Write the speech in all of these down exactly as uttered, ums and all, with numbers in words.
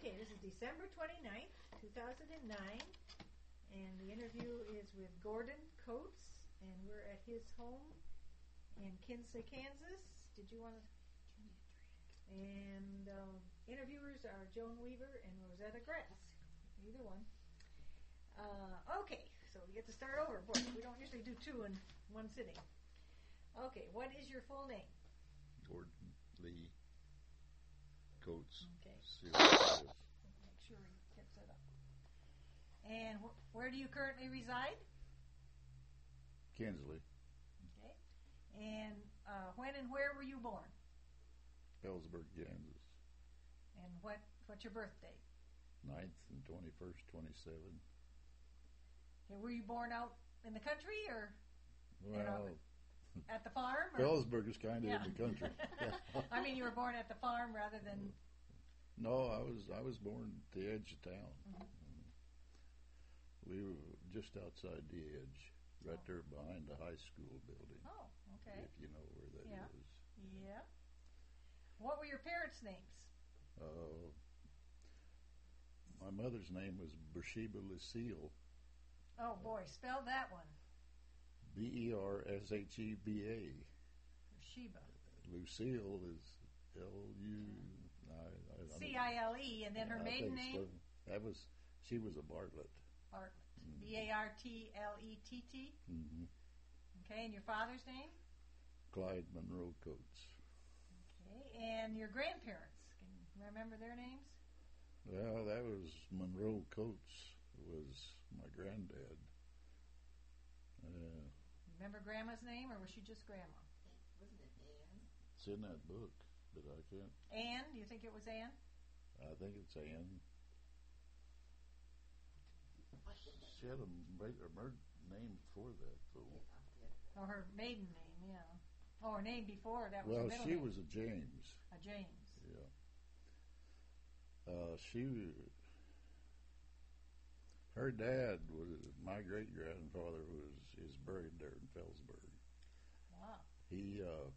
Okay, this is December twenty-ninth, two thousand nine, and the interview is with Gordon Coates, and we're at his home in Kinsley, Kansas. Did you want to? And um, interviewers are Joan Weaver and Rosetta Grass, either one. Uh, okay, so we get to start over. Boy, we don't usually do two in one sitting. Okay, what is your full name? Gordon Lee Coates. Okay. See Make sure he gets it up. And wh- where do you currently reside? Kinsley, Okay. And uh, when and where were you born? Ellsburg, Kansas. And what what's your birthday? ninth and twenty-first, twenty-seven. Okay, were you born out in the country or Well, you know, at the farm? Or? Ellsburg is kind of Yeah. in the country. I mean, you were born at the farm rather than. No, I was I was born at the edge of town. Mm-hmm. We were just outside the edge, right Oh. there behind the high school building. Oh, okay. If you know where that is. Yeah. Yeah. What were your parents' names? Uh, my mother's name was Beersheba Lucille. Oh boy, spell that one. B E R S H E B A. Sheba. Lucille is L U. I, I, I don't C I L E, and then her I maiden think name? so. That was she was a Bartlett. Bartlett. Mm-hmm. B A R T L E T T. Mm-hmm. Okay, and your father's name? Clyde Monroe Coates. Okay, and your grandparents? Can you remember their names? Well, that was Monroe Coates. Was my granddad. Uh, Remember Grandma's name, or was she just Grandma? Wasn't it Anne? it's in that book, but I can't. Anne? Do you think it was Anne? I think it's Ann. She had a, ma- a mer- name before that, though. Or her maiden name, yeah. Oh, her name before, that was Well, her middle she name. was a James. A James. Yeah. Uh, she, her dad was my great grandfather was is buried there in Felsburg. Wow. He uh,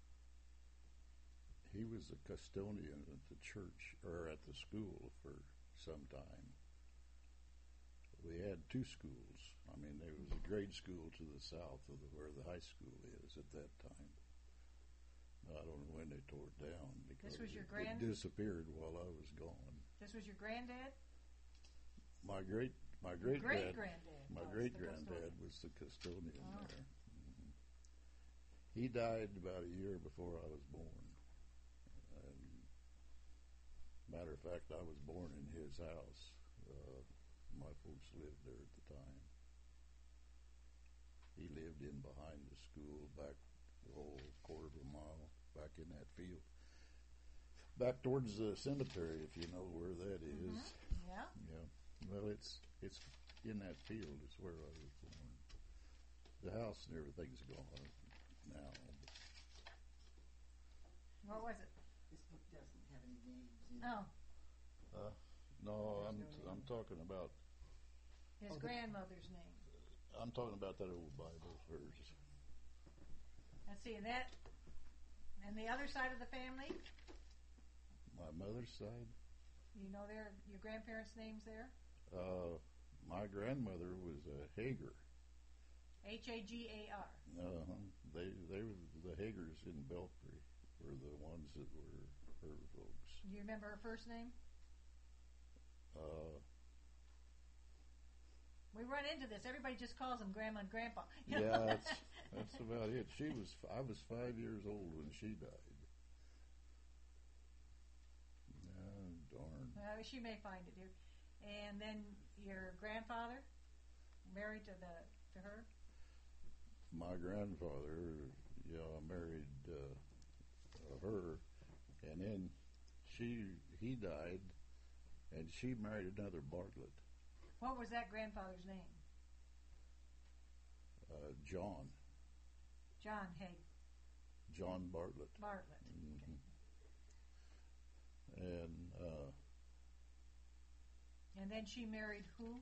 he was a custodian at the church or at the school for some time. We had two schools. I mean, there was a grade school to the south of the, where the high school is at that time. I don't know when they tore it down because This was your it, grand- it disappeared while I was gone. This was your granddad? My great my great great grand, granddad my was great the granddad custodian. was the custodian Oh. there. Mhm. He died about a year before I was born. And matter of fact, I was born in his house. Uh, my folks lived there at the time. He lived in behind the school, back the whole quarter of a mile, back in that field. Back towards the cemetery, if you know where that is. Mm-hmm. Yeah. Yeah. Well, it's it's in that field. It's where I was born. The house and everything's gone now. What was it? This book doesn't have any names in it. Oh, Uh, no, There's I'm no name. I'm talking about his Oh, the- grandmother's name. I'm talking about that old Bible of hers. Let's see, and that, and the other side of the family, My mother's side. you know their your grandparents' names there? Uh, my grandmother was a Hager. H A G A R. Uh-huh. They they were the Hagers in Belfry were the ones that were her folks. Do you remember her first name? Uh, We run into this. Everybody just calls them Grandma and Grandpa. yeah, that's that's about it. She was I was five years old when she died. Oh, darn. Well, she may find it here. And then your grandfather, married to the to her. My grandfather, yeah, married uh, uh, her, and then she he died, and she married another Bartlett, What was that grandfather's name? uh, John John Hay John Bartlett, Bartlett. hmm and uh, And then she married who?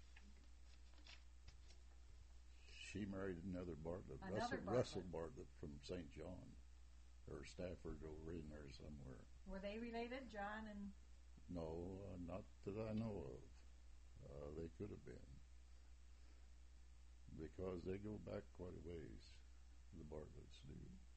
she married another Bartlett, Another Russell, Bartlett. Russell Bartlett from Saint John, or Stafford over in there somewhere. Were they related, John and? No, uh, not that I know of. Uh, they could have been. Because they go back quite a ways, the Bartletts do.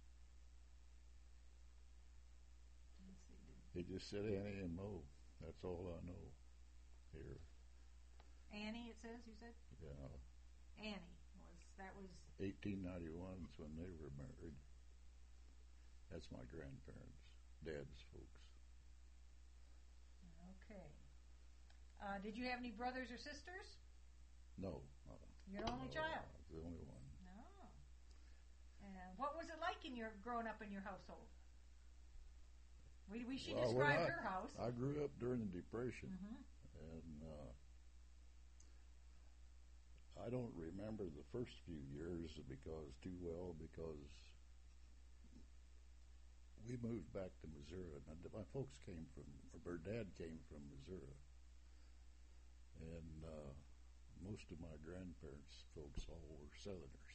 Let's see. He just said Annie and Mo. That's all I know here. Annie, it says, you said? Yeah. Annie was, that was, eighteen ninety-one is when they were married. That's my grandparents, Dad's folks. okay. Uh, did you have any brothers or sisters? No. Uh, You're the only no, child? I was the only one. No. And what was it like in your growing up in your household? We, we she Well, described when I, her house. I grew up during the Depression, Mm-hmm. and uh, I don't remember the first few years because too well because we moved back to Missouri. My, my folks came from, or her dad came from Missouri, and uh, most of my grandparents' folks all were Southerners.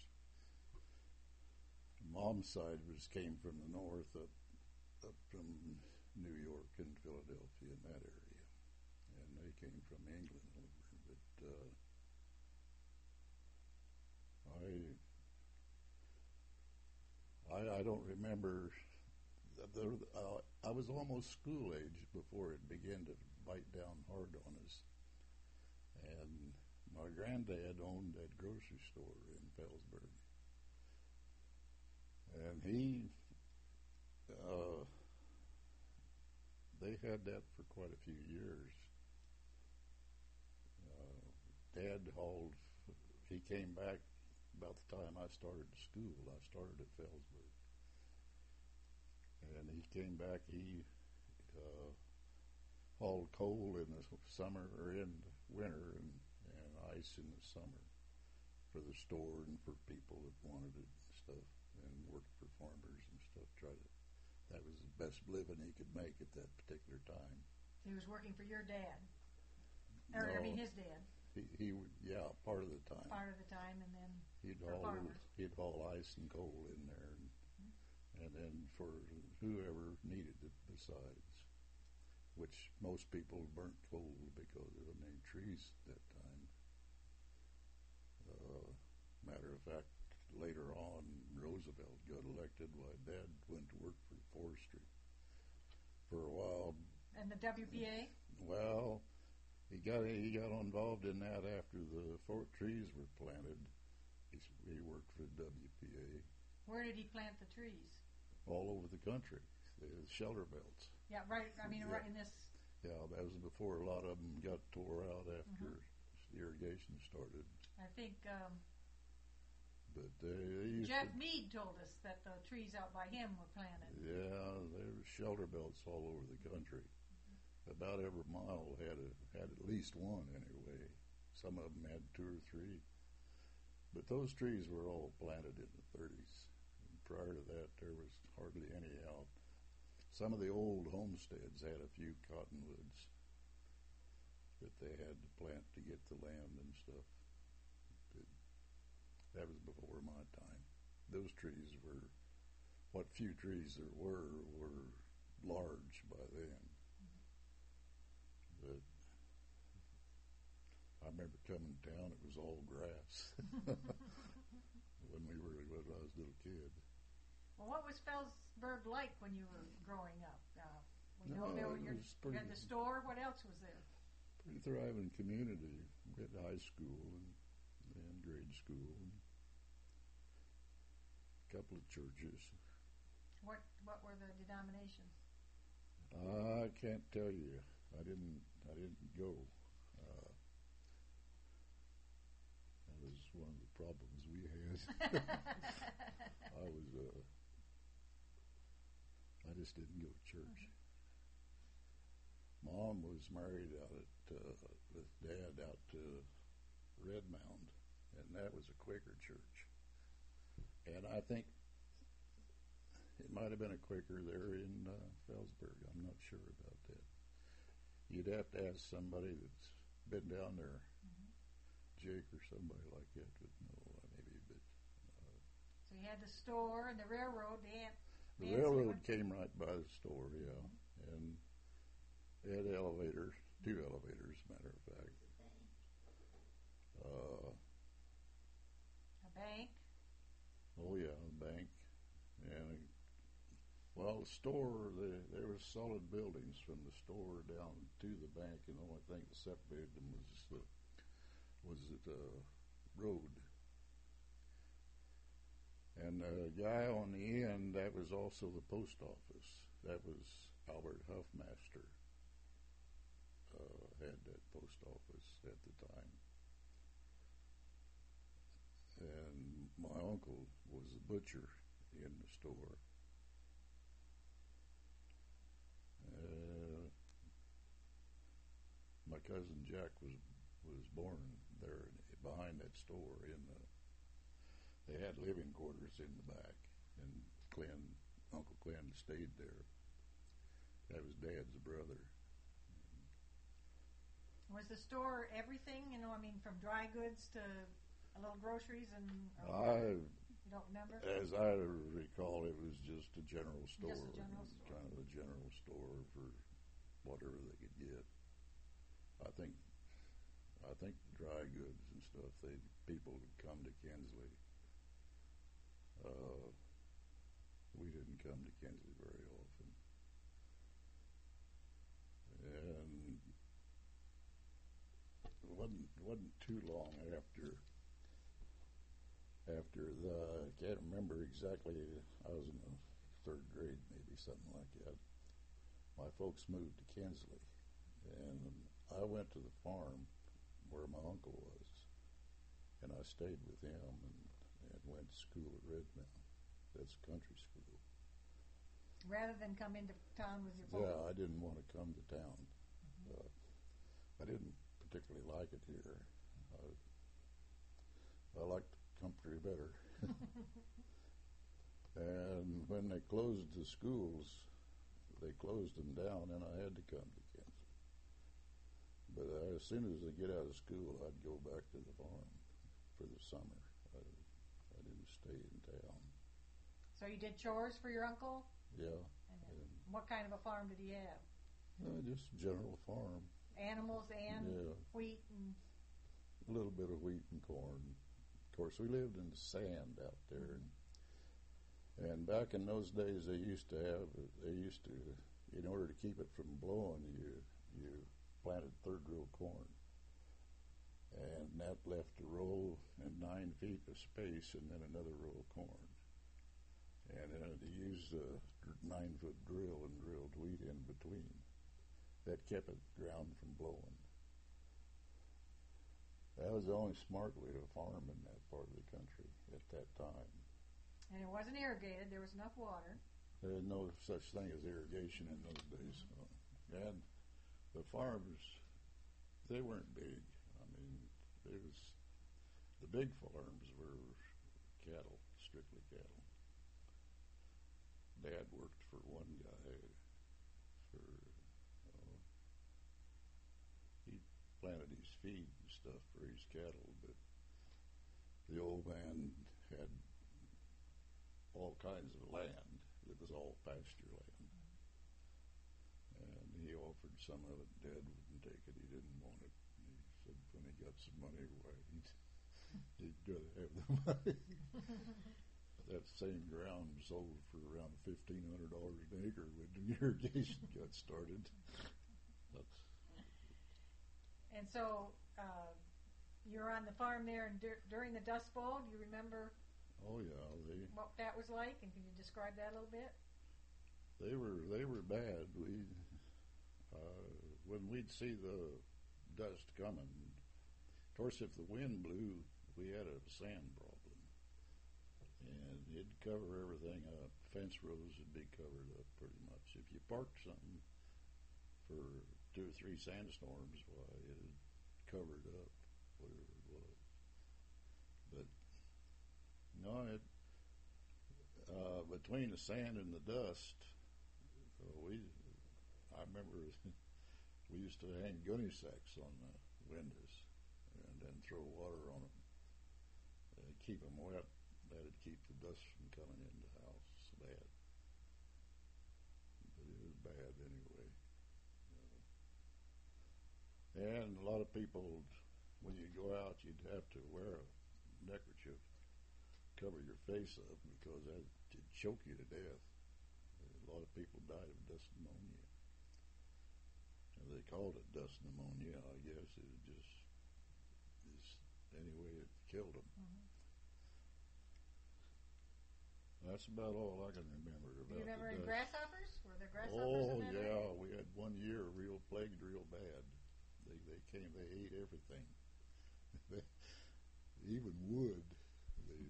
Mom's side was came from the north up up from New York and Philadelphia in that area, and they came from England over. But uh, I, I I don't remember. The, the, uh, I was almost school age before it began to bite down hard on us, and my granddad owned that grocery store in Felsberg, and he. Uh, they had that for quite a few years. Uh, Dad hauled, he came back about the time I started school. I started at Felsberg. And he came back, he uh, hauled coal in the summer, or in the winter, and, and ice in the summer for the store and for people that wanted it and stuff, and worked for farmers and stuff, try to. That was the best living he could make at that particular time. He was working for your dad. Or, no, I mean, his dad. He, he would, yeah, part of the time. Part of the time, and then he'd for haul farmers. he'd haul ice and coal in there, and, mm-hmm. and then for whoever needed it besides, which most people burnt coal because there weren't any trees at that time. Uh, matter of fact, later on, Roosevelt got elected. Why, Dad went to work for forestry for a while. And the W P A? Well, he got he got involved in that after the four trees were planted. He, he worked for the W P A. Where did he plant the trees? All over the country, the shelter belts. Yeah, right. I mean, yeah. right in this. Yeah, that was before a lot of them got tore out after mm-hmm. irrigation started. I think. Um, But they, they used Jeff to, Mead told us that the trees out by him were planted. Yeah, there were shelter belts all over the country. Mm-hmm. About every mile had a, had at least one anyway. Some of them had two or three. But those trees were all planted in the thirties. And prior to that, there was hardly any out. Some of the old homesteads had a few cottonwoods that they had to plant to get the land and stuff. That was before my time. Those trees were, what few trees there were, were large by then. Mm-hmm. But I remember coming to town, it was all grass when we were, when I was a little kid. Well, what was Felsberg like when you were growing up? Uh, we no, know there were it your, was pretty, you had the store. What else was there? Pretty thriving community. We had high school and and grade school, and a couple of churches. What what were the denominations? Uh, I can't tell you. I didn't. I didn't go. Uh, that was one of the problems we had. I was. Uh, I just didn't go to church. Mm-hmm. Mom was married out at uh, with Dad out to Red Mound. And that was a Quaker church. And I think it might have been a Quaker there in uh, Felsberg. I'm not sure about that. You'd have to ask somebody that's been down there, mm-hmm. Jake or somebody like that would know, maybe. But uh, so you had the store and the railroad. The, Aunt the railroad one. Came right by the store, yeah. Mm-hmm. And had elevators, two elevators, matter of fact. Uh, A bank. oh yeah, a bank, and well, the store. The, there was solid buildings from the store down to the bank, and the only thing that separated them was the was the uh, road. And the guy on the end, that was also the post office. That was Albert Huffmaster. Uh, had that post office at the time. And my uncle was the butcher in the store. Uh, my cousin Jack was was born there behind that store. In the, they had living quarters in the back, and Glenn, Uncle Glenn, stayed there. That was Dad's brother. Was the store everything? You know, I mean, from dry goods to a little groceries and. I, you don't remember? As I recall, it was just a general store. Just a general store. Kind of a general store for whatever they could get. I think, I think dry goods and stuff. They people would come to Kinsley. Uh, we didn't come to Kinsley very often, and it wasn't wasn't too long after. After the, I can't remember exactly, I was in the third grade, maybe something like that. My folks moved to Kinsley, and I went to the farm where my uncle was, and I stayed with him and, and went to school at Red Mountain. That's country school. Rather than come into town with your folks? Yeah, I didn't want to come to town. Mm-hmm. Uh, I didn't particularly like it here. I, I liked country better. And when they closed the schools, they closed them down, and I had to come to Kinsley. But uh, as soon as I get out of school, I'd go back to the farm for the summer. I, I didn't stay in town. So you did chores for your uncle? Yeah. And and what kind of a farm did he have? Uh, just a general farm. Animals and yeah. wheat and... A little bit of wheat and corn. Of course, we lived in the sand out there, and, and back in those days, they used to have, they used to, in order to keep it from blowing, you you planted third row corn, and that left a row and nine feet of space, and then another row of corn, and then they used a nine foot drill and drilled wheat in between. That kept it ground from blowing. That was the only smart way to farm in that part of the country at that time. And it wasn't irrigated. There was enough water. There was no such thing as irrigation in those days. And the farms, they weren't big. I mean, it was, the big farms were cattle, strictly cattle. Dad worked for one guy for, uh, he planted his feed and stuff for his cattle, but the old man had all kinds of land that was all pasture land. And he offered some of it. Dad wouldn't take it. He didn't want it. He said when he got some money, why, he'd, he'd rather have the money. That same ground sold for around fifteen hundred dollars an acre when the irrigation got started. That's, and so uh, you're on the farm there, and dur- during the Dust Bowl, do you remember oh yeah, they what that was like? And can you describe that a little bit? they were they were bad. We uh, when we'd see the dust coming, of course, if the wind blew, we had a sand problem, and it'd cover everything up. Fence rows would be covered up pretty much. If you parked something for two or three sandstorms, why, it covered up whatever it was. But no, it uh, between the sand and the dust, uh, we I remember we used to hang gunny sacks on the windows and then throw water on them and keep them wet. That'd keep the dust from coming in the house so bad. But it was bad anyway. Uh, And a lot of people, when you go out, you'd have to wear a neckerchief, cover your face up, because that would choke you to death. A lot of people died of dust pneumonia. And they called it dust pneumonia, I guess. It was just, just anyway, it killed them. Mm-hmm. That's about all I can remember about Do you remember the any dust. grasshoppers? Were there grasshoppers Oh, in that yeah. area? We had one year real plagued real bad. They they came, they ate everything. They, even wood. They,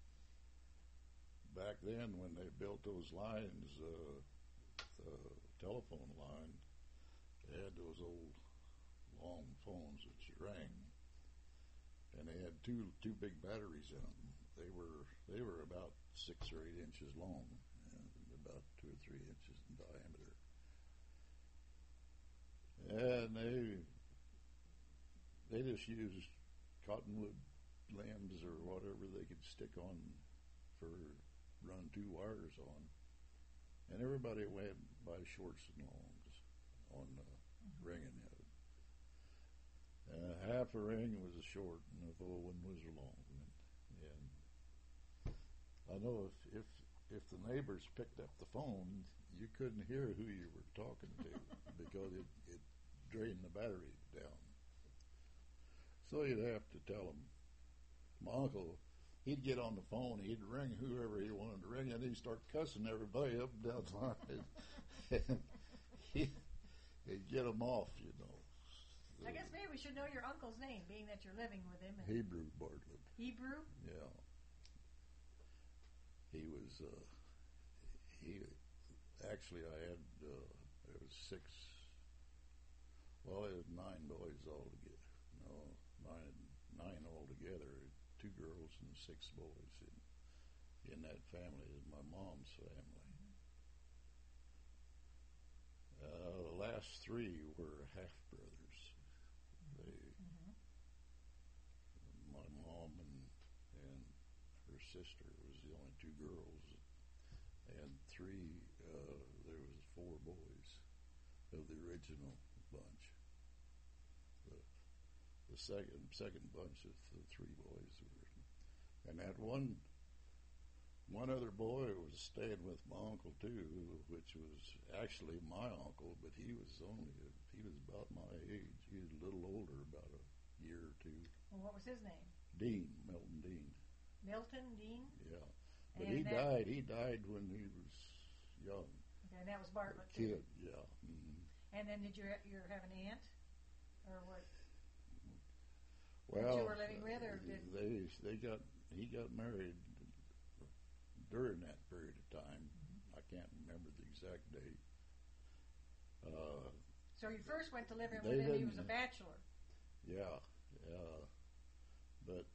back then, when they built those lines, uh, the telephone line, they had those old long phones that you rang, and they had two two big batteries in them. They were they were about six or eight inches long, and about two or three inches in diameter, and they they just used cottonwood limbs or whatever they could stick on for run two wires on, and everybody went by shorts and longs on the mm-hmm. ringing of it. Uh, half a ring was short and the full one was long, and, and I know if, if if the neighbors picked up the phone, you couldn't hear who you were talking to because it, it drained the battery down. So you'd have to tell them. My uncle, he'd get on the phone, he'd ring whoever he wanted to ring, and he'd start cussing everybody up and down the line. And he, he'd get them off, you know. I guess maybe we should know your uncle's name, being that you're living with him. Hebrew Bartlett. Hebrew? Yeah. He was, uh, he, actually I had, uh, there was six, well, there was nine boys altogether. No, nine, nine altogether. Two girls and six boys in, in that family, is my mom's family. Uh, the last three were half brothers. They, mm-hmm. My mom and and her sister was the only two girls, and three. Uh, there was four boys of the original bunch. The, the second second bunch of the three boys were, and that one. One other boy was staying with my uncle too, which was actually my uncle, but he was only he was about my age. He was a little older, about a year or two. Well, what was his name? Dean, Milton Dean. Milton Dean? Yeah, but and he that, died. He died when he was young. Okay, and that was Bartlett a kid, too. yeah. Mm-hmm. And then did you you have an aunt, or what? Well, that you were living with, or did they they got he got married during that period of time. Mm-hmm. I can't remember the exact date. Uh, so you first went to live in with him. He was a bachelor. Yeah, yeah, but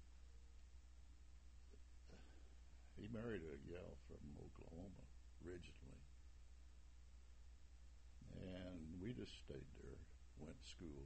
he married a gal from Oklahoma originally, and we just stayed there, went to school.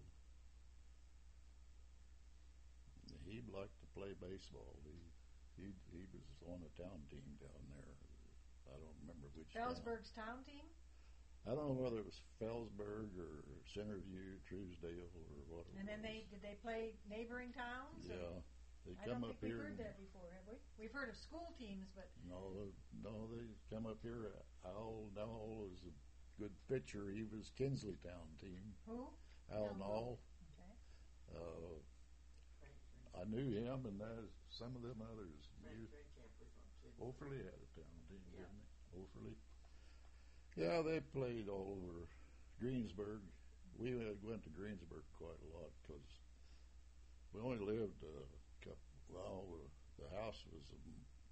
He liked to play baseball. He He he was on a town team down there. I don't remember which. Felsburg's town, town team? I don't know whether it was Felsburg or Centerview, Truesdale, or what. And then they did they play neighboring towns? Yeah, they I come don't up think here. We've heard that before, have we? We've heard of school teams, but no, no, they come up here. Al Nall was a good pitcher. He was Kinsleytown team. Who? Al no, Nall. Okay. Uh, I knew him, and there's some of them others. Offerly had a town team, yeah. Didn't they? Offerly. Yeah, they played all over Greensburg. We had, went to Greensburg quite a lot because we only lived a couple. Well, the house was a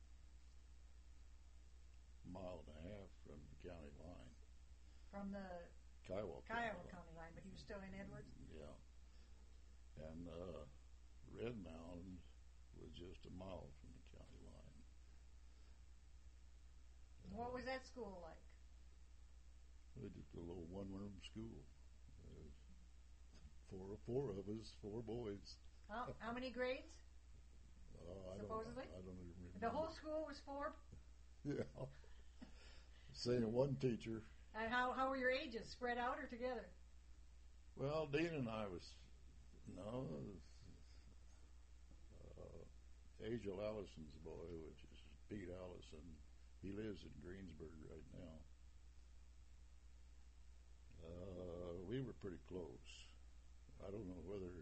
mile and a half from the county line. From the Kiowa, Kiowa county line, but he was still in Edwards? Yeah. And uh, Red Mound was just a mile from the county line. Uh, what was that school like? It was just a little one-room school. Uh, four, four of us, four boys. How, how many grades? Uh, I Supposedly? Don't, I don't even remember. The whole school was four? Yeah. Saying one teacher. And how, how were your ages? Spread out or together? Well, Dean and I was No, uh, Angel Allison's boy, which is Pete Allison, he lives in Greensburg right now. Uh, we were pretty close. I don't know whether.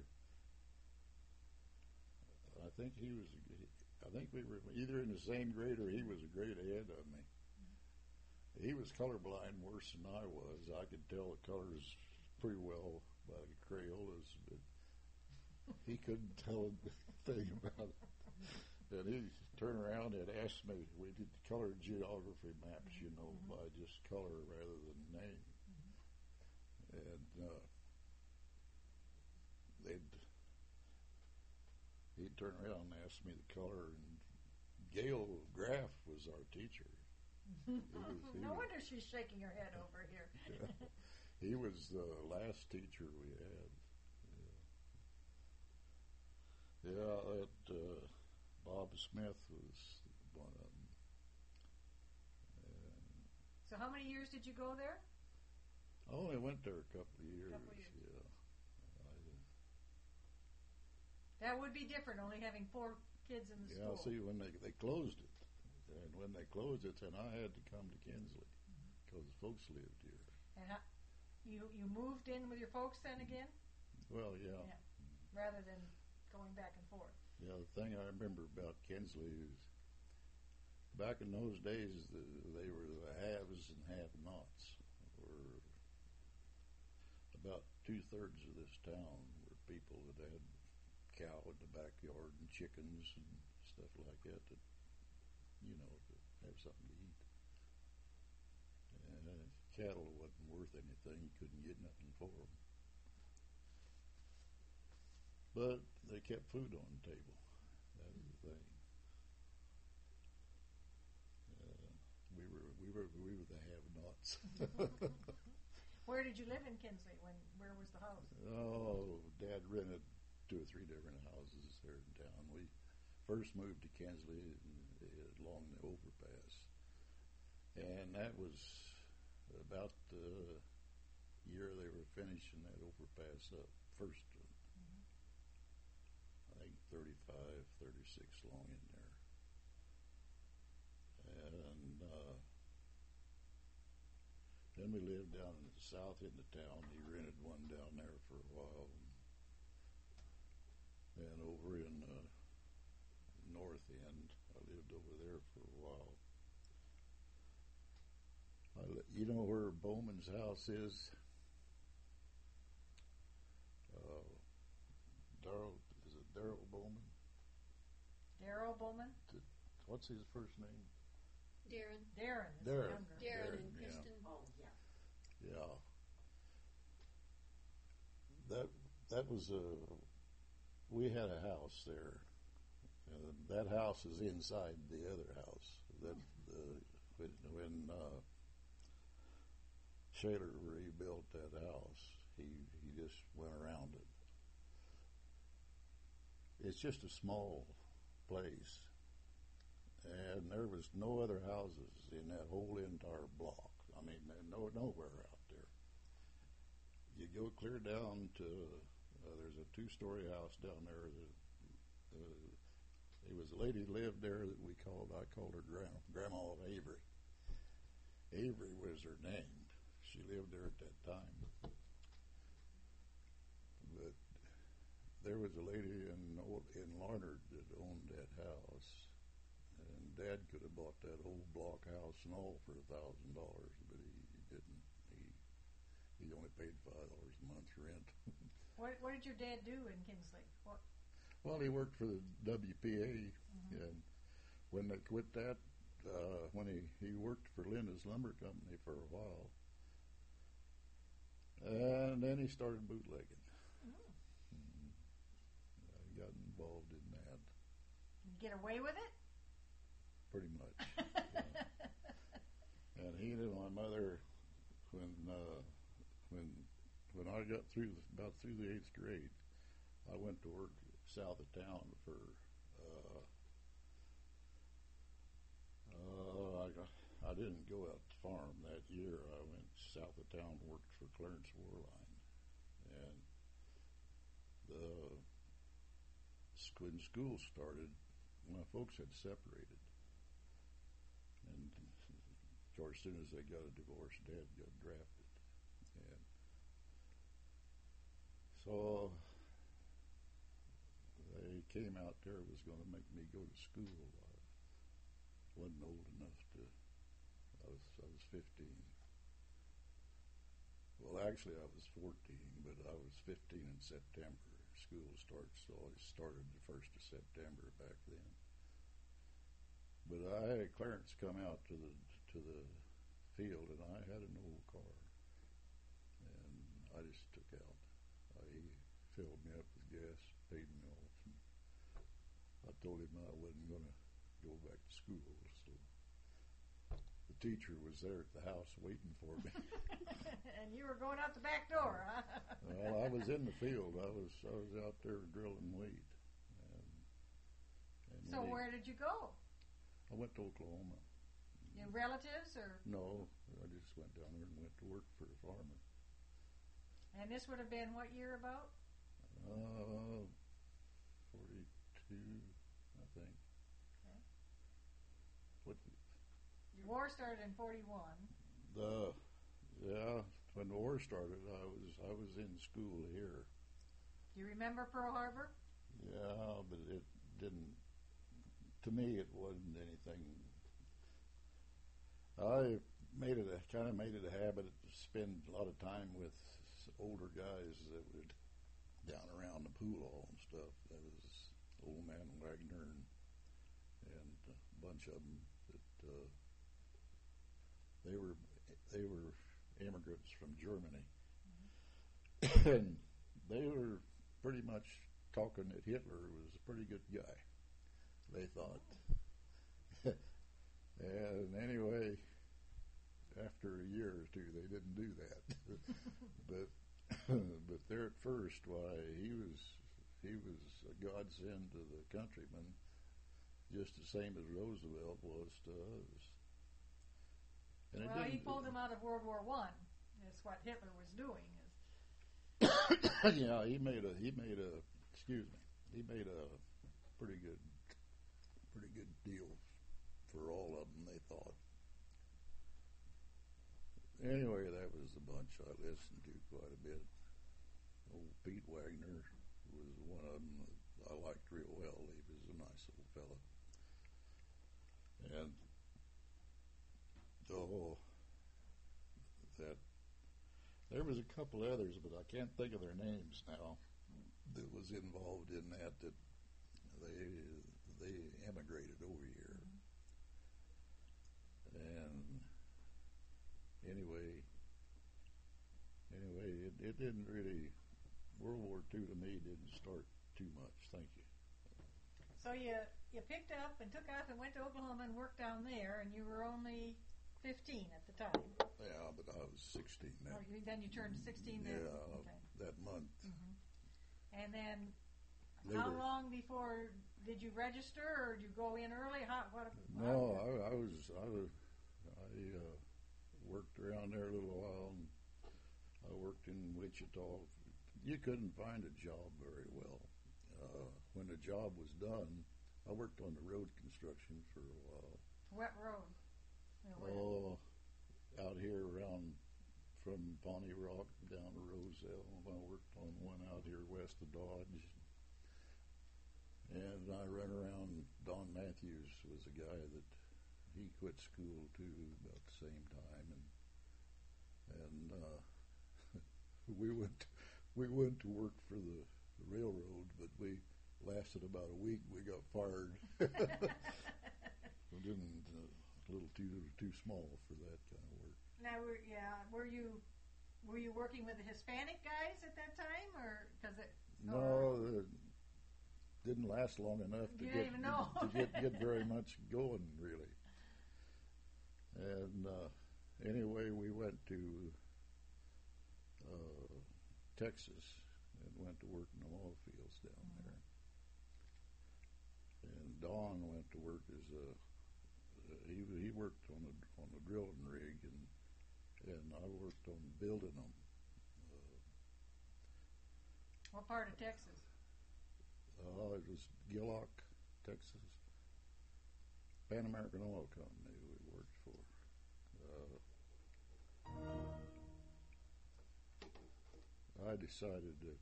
I think he was. I think we were either in the same grade or he was a grade ahead of me. He was colorblind worse than I was. I could tell the colors pretty well by the Crayolas, but he couldn't tell a thing about it. And he turned around and asked me, we did color geography maps, you know, mm-hmm. by just color rather than name. Mm-hmm. And uh, they'd, he'd turn around and ask me the color, and Gail Graff was our teacher. He was, he no was, wonder she's shaking her head over here. Yeah, he was the last teacher we had. Yeah, yeah that uh, Bob Smith was one of them. And so how many years did you go there? I only went there a couple of years. Couple of years. Yeah. I, that would be different, only having four kids in the yeah, school. Yeah, see, when they, they closed it, and when they closed it, then I had to come to Kinsley because mm-hmm. folks lived here. And how, you you moved in with your folks then again? Well, yeah. yeah. Rather than going back and forth. Yeah, the thing I remember about Kinsley is back in those days, the, they were the haves and have-nots. Were about two-thirds of this town were people that had cow in the backyard and chickens and stuff like that that you know, to have something to eat. And uh, cattle wasn't worth anything. You couldn't get nothing for them. But they kept food on the table. That was the thing. Uh, we were we were we were the have-nots. Where did you live in Kinsley? When where was the house? Oh, Dad rented two or three different houses there in town. We first moved to Kinsley along the overpass, and that was about the year they were finishing that overpass up, first one. Mm-hmm. I think thirty-five, thirty-six long in there. And uh, then we lived down in the south end of town. He rented one down there for a while. And over in the north end, I lived over there for a while. I, you know where Bowman's house is? Uh, Darrell, is it Darrell Bowman? Darrell Bowman? What's his first name? Darren. Darren. Is Darren. Younger. Darren, Darren and Kristen. Oh, yeah. Yeah. That that was a. We had a house there. Uh, that house is inside the other house. That uh, when, when uh, Shaler rebuilt that house, he he just went around it. It's just a small place, and there was no other houses in that whole entire block. I mean, no nowhere out there. You go clear down to uh, there's a two-story house down there that. Uh, There was a lady lived there that we called, I called her Grandma, Grandma Avery. Avery was her name. She lived there at that time. But there was a lady in in Larned that owned that house. And Dad could have bought that whole block house and all for a thousand dollars, but he, he didn't. He he only paid five dollars a month rent. What what did your dad do in Kinsley? What? Well, he worked for the W P A, mm-hmm. and when they quit that, uh, when he, he worked for Linda's Lumber Company for a while, and then he started bootlegging. Mm. Mm-hmm. Uh, he got involved in that. Get away with it? Pretty much. Yeah. And he and my mother, when uh, when when I got through the, about through the eighth grade, I went to work south of town for uh, uh, I, I didn't go out to farm that year. I went south of town and worked for Clarence Warline, and the when school started, my folks had separated. And of course, as soon as they got a divorce, Dad got drafted. And so they came out there, was going to make me go to school. I wasn't old enough to, I was, I was fifteen. Well, actually, I was fourteen, but I was fifteen in September. School starts, so it started the first of September back then. But I had Clarence come out to the to the field, and I had an old car, and I just took out. I, he filled me up with gas, paid me off. And I told him I wasn't going to go back to school, so the teacher was there at the house waiting for me. And you were going out the back door, huh? Well, I was in the field. I was I was out there drilling wheat. And, and So he, where did you go? I went to Oklahoma. Your relatives, or? No, I just went down there and went to work for a farmer. And this would have been what year about? Uh, forty-two, I think. Okay. What? The war started in forty-one. The yeah, when the war started, I was I was in school here. Do you remember Pearl Harbor? Yeah, but it didn't. To me, it wasn't anything. I made it a kind of made it a habit to spend a lot of time with older guys that would down around the pool hall and stuff. That was Old Man Wagner and, and a bunch of them that uh, they were they were immigrants from Germany, mm-hmm. and they were pretty much talking that Hitler was a pretty good guy. They thought. And anyway, after a year or two, they didn't do that. but but there at first, why he was he was a godsend to the countrymen, just the same as Roosevelt was to us. And well, he pulled him out of World War One. That's what Hitler was doing. Is yeah, he made a he made a excuse me he made a pretty good pretty good deal for all of them, they thought. Anyway, that was the bunch I listened to quite a bit. Old Pete Wagner was one of them that I liked real well. He was a nice old fellow. And oh, that there was a couple others, but I can't think of their names now, that was involved in that, that they they emigrated over here. And anyway, anyway, it, it didn't really, World War Two to me didn't start too much. Thank you. So you you picked up and took off and went to Oklahoma and worked down there, and you were only fifteen at the time. Yeah, but I was sixteen then. Oh, you, then you turned sixteen then? Yeah, okay. that month. Mm-hmm. And then They how were, long before did you register, or did you go in early? How, what, no, I, I was, I was, I uh, worked around there a little while, and I worked in Wichita. You couldn't find a job very well. Uh, when the job was done, I worked on the road construction for a while. What road? Oh, out here around from Pawnee Rock down to Roselle. I worked on one out here west of Dodge. And I ran around. Don Matthews was a guy that he quit school too about the same time, and and uh, we went we went to work for the, the railroad, but we lasted about a week. We got fired. We didn't uh, a little too too small for that kind of work. Now, were, yeah, were you were you working with the Hispanic guys at that time, or because it? No, it didn't last long enough to you get didn't even know. to get, get very much going, really. And uh, anyway, we went to uh, Texas and went to work in the oil fields down mm-hmm. there. And Don went to work as a uh, he he worked on a on a drilling rig, and and I worked on building them. Uh, what part of Texas? Uh, it was Gillock, Texas. Pan American Oil Company we worked for. Uh, I decided that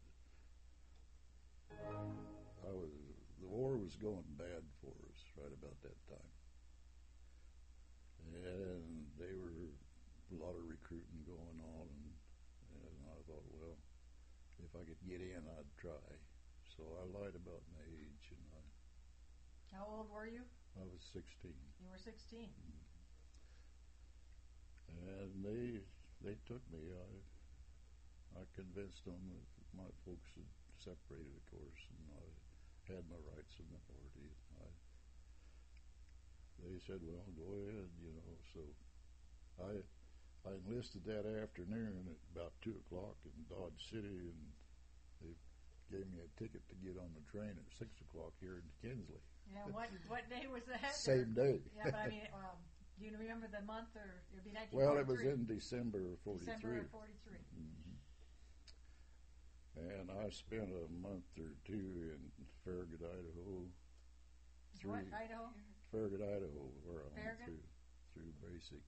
I was the war was going bad for us right about that time, and they were a lot of recruiting going on, and, and I thought, well, if I could get in, I'd try. So I lied about my age, and I. How old were you? I was sixteen. You were sixteen. And they they took me. I I convinced them that my folks had separated, of course, and I had my rights in the party. I, they said, "Well, go ahead," you know. So I I enlisted that afternoon at about two o'clock in Dodge City, and they gave me a ticket to get on the train at six o'clock here in Kinsley. Yeah. What what day was that? Same day. Yeah, but I mean, um, do you remember the month, or it would be nineteen forty-three? Well, it was in December of forty-three. December of forty-three. Mm-hmm. And I spent a month or two in Farragut, Idaho. What, Idaho? Farragut, Idaho, where I went Farragut? through, through basic.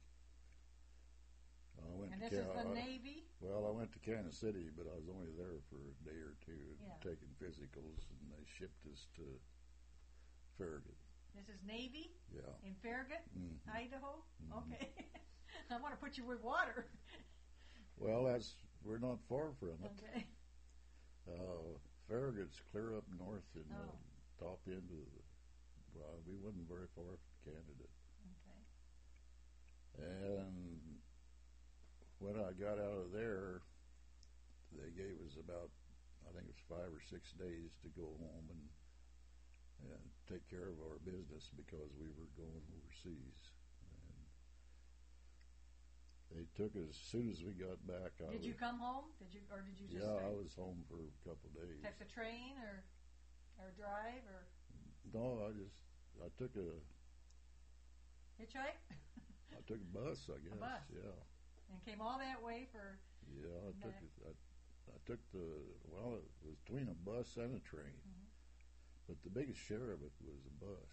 I went And to this is Ca- the I- Navy? Well, I went to Kansas City, but I was only there for a day or two, Yeah. taking physicals, and they shipped us to Farragut. This is Navy? Yeah. In Farragut, Mhm. Idaho? Mhm. Okay. I want to put you with water. Well, that's we're not far from it. Okay. Uh, Farragut's clear up north in Oh. the top end of the. Well, we wasn't very far from Canada. Okay. And when I got out of there, they gave us about, I think it was five or six days to go home and, and take care of our business because we were going overseas. And they took us as soon as we got back. I Did you was, come home? Did you, or did you just Yeah, stay? I was home for a couple of days. Take the train or or drive or No, I just I took a hitchhike? I took a bus, I guess. bus. Yeah. And came all that way for Yeah, I took Back. it. I, I took the well, it was between a bus and a train, Mhm. but the biggest share of it was a bus.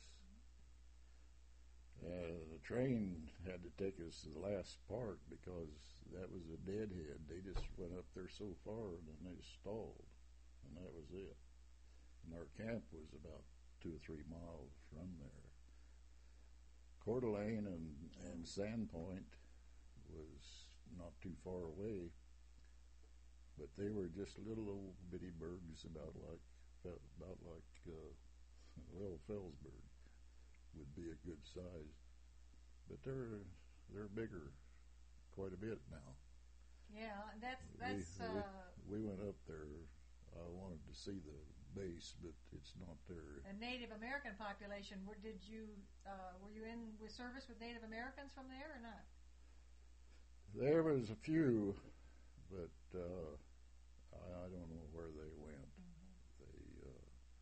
Uh, the train had to take us to the last part because that was a deadhead. They just went up there so far and then they stalled, and that was it. And our camp was about two or three miles from there. Coeur d'Alene and, and Sandpoint was not too far away, but they were just little old bitty burgs about like about like uh, well Felsberg would be a good size, but they're they're bigger quite a bit now. yeah. That's that's we, uh, we, we went up there. I wanted to see the base, but it's not there. a Native American population. Where did you uh, were you in with service with Native Americans from there or not? There was a few, but uh, I, I don't know where they went. Mm-hmm. They uh,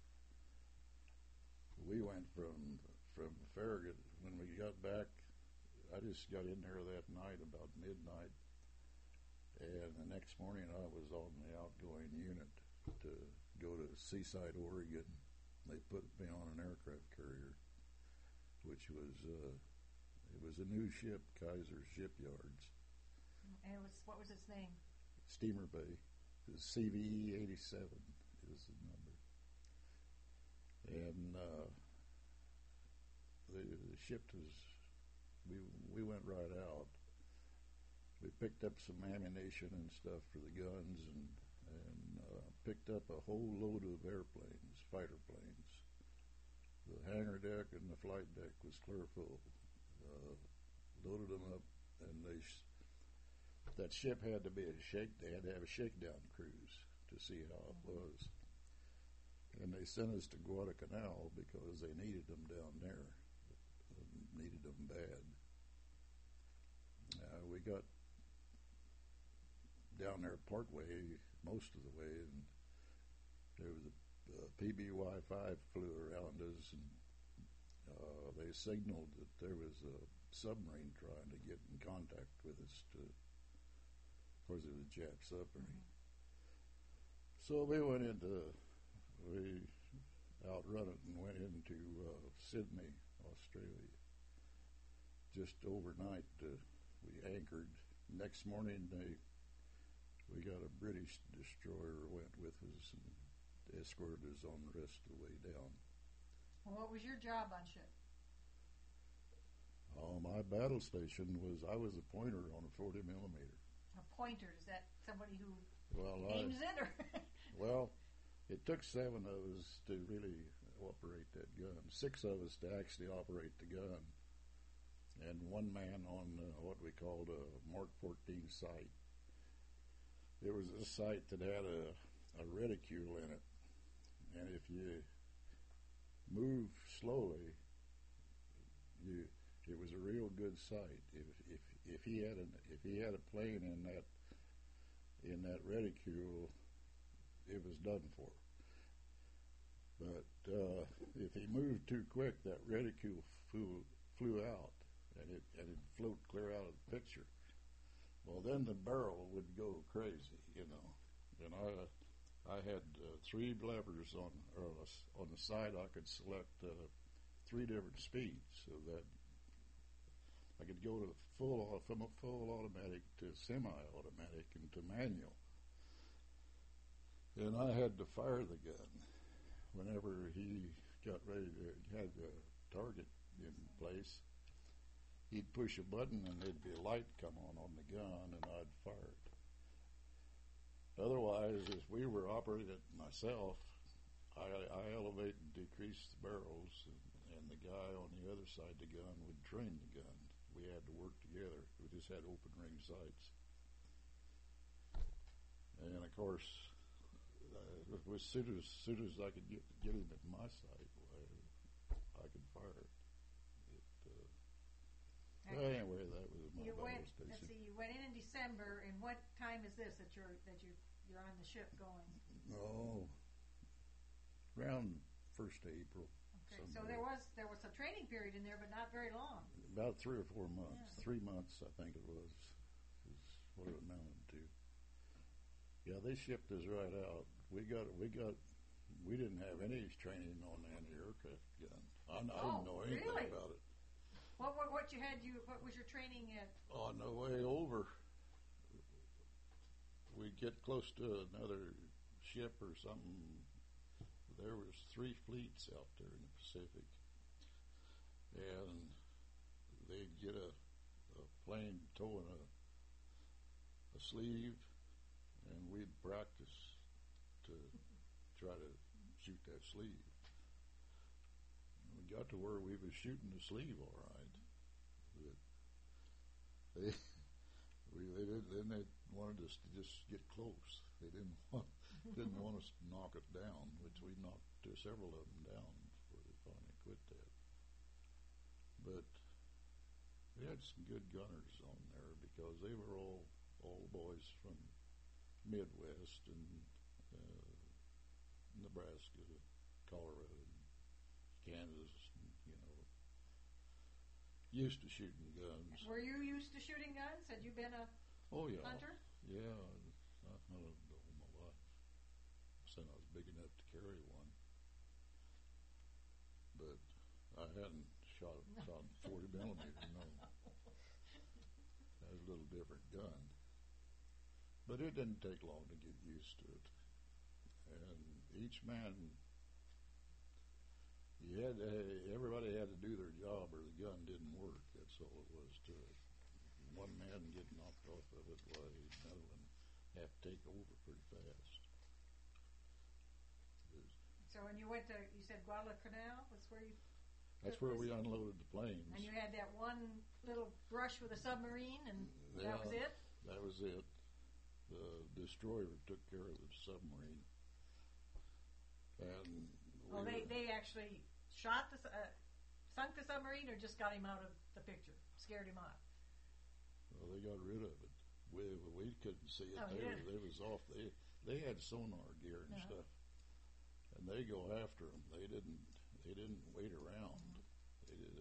we went from from Farragut when we got back. I just got in there that night about midnight, and the next morning I was on the outgoing unit to go to Seaside, Oregon. They put me on an aircraft carrier, which was uh, it was a new ship, Kaiser Shipyards. And it was what was its name? Steamer Bay. The C V E eighty-seven is the number. And uh, the, the ship was, we, we went right out. We picked up some ammunition and stuff for the guns and, and uh, picked up a whole load of airplanes, fighter planes. The hangar deck and the flight deck was clear full. Uh, loaded them up, and they sh- that ship had to be a shake. They had to have a shakedown cruise to see how it was, and they sent us to Guadalcanal because they needed them down there, needed them bad. Uh, we got down there partway, most of the way, and there was a uh, P B Y five flew around us, and uh, they signaled that there was a submarine trying to get in contact with us. To, of course, it was a Jap submarine. Mm-hmm. So we went into, we outrun it and went into uh, Sydney, Australia. Just overnight, uh, we anchored. Next morning, they we got a British destroyer went with us and escorted us on the rest of the way down. Well, what was your job on ship? Oh, my battle station was I was a pointer on a forty millimeter. A pointer, is that somebody who Well, aims I, it, or well, it took seven of us to really operate that gun. Six of us to actually operate the gun, and one man on uh, what we called a Mark fourteen sight. There was a sight that had a, a reticule in it, and if you move slowly, you it was a real good sight. If if if he had an if he had a plane in that in that reticule, it was done for. But uh, if he moved too quick, that reticule flew flew out, and it and it float clear out of the picture. Well, then the barrel would go crazy, you know. And I I had uh, three levers on or on the side. I could select uh, three different speeds, so that I could go to full from a full automatic to semi-automatic and to manual. And I had to fire the gun whenever he got ready to had the target in place. He'd push a button and there'd be a light come on on the gun, and I'd fire it. Otherwise, if we were operating it myself, I, I elevate and decrease the barrels, and, and the guy on the other side of the gun would train the gun. We had to work together. We just had open ring sights. And of course, uh, as soon as, as soon as I could get, get him at my sight, I, I could fire it. it uh, well, anyway, that was my you battle went, station. let's see, you went in in December, and what time is this that you're that you you're on the ship going? Oh, around first of April. Okay, so somewhere. there was there was a training period in there, but not very long. About three or four months. Yeah. Three months, I think it was, is what it amounted to. Yeah, they shipped us right out. We got, we got, we didn't have any training on the anti-aircraft gun. I, I Oh, didn't know anything really? about it. What, what what you had you what was your training at? On the way over, we'd get close to another ship or something. There was three fleets out there in the Pacific, and they'd get a, a plane towing a, a sleeve, and we'd practice to try to shoot that sleeve. And we got to where we was shooting the sleeve all right. But they, we, they did, then they wanted us to just get close. They didn't want didn't want us to knock it down, which we knocked uh, several of them down before they finally quit that. But we had some good gunners on there because they were all all boys from Midwest and uh, Nebraska, Colorado, Kansas, and, you know, used to shooting guns. Were you used to shooting guns? Had you been a Oh yeah, hunter? yeah. I hunted all my life since I was big enough to carry one, but I hadn't shot shot forty millimeter. No, that was a little different gun. But it didn't take long to get used to it. And each man, you had to, everybody had to do their job or the gun didn't work. That's all it was to it. One man get knocked off of it while another one have to take over pretty fast. So when you went to, you said Guadalcanal was where you. That's where we unloaded the planes. And you had that one little brush with a submarine, and Yeah, that was it. That was it. The destroyer took care of the submarine. And Oh, we they were- they actually shot the su- uh, sunk the submarine, or just got him out of the picture, scared him off. Well, they got rid of it. We we couldn't see it. Oh, they, yeah. were, they was off. They they had sonar gear and Uh-huh. stuff, and they go after them. They didn't they didn't wait around. They did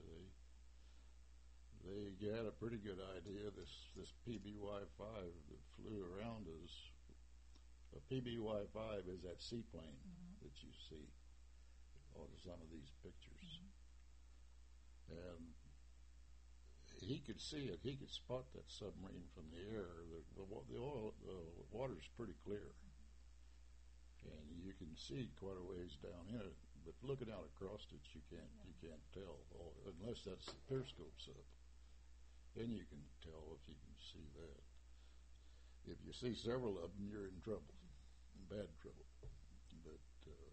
they they had a pretty good idea. This this P B Y five that flew around us. A P B Y five is that seaplane Mhm. that you see on some of these pictures. And he could see it. He could spot that submarine from the air. The, the, the oil, the water's pretty clear, and you can see quite a ways down in it. But looking out across it, you can't Yeah. you can't tell unless that's the periscope's up. Then you can tell if you can see that. If you see several of them, you're in trouble, in bad trouble. But uh,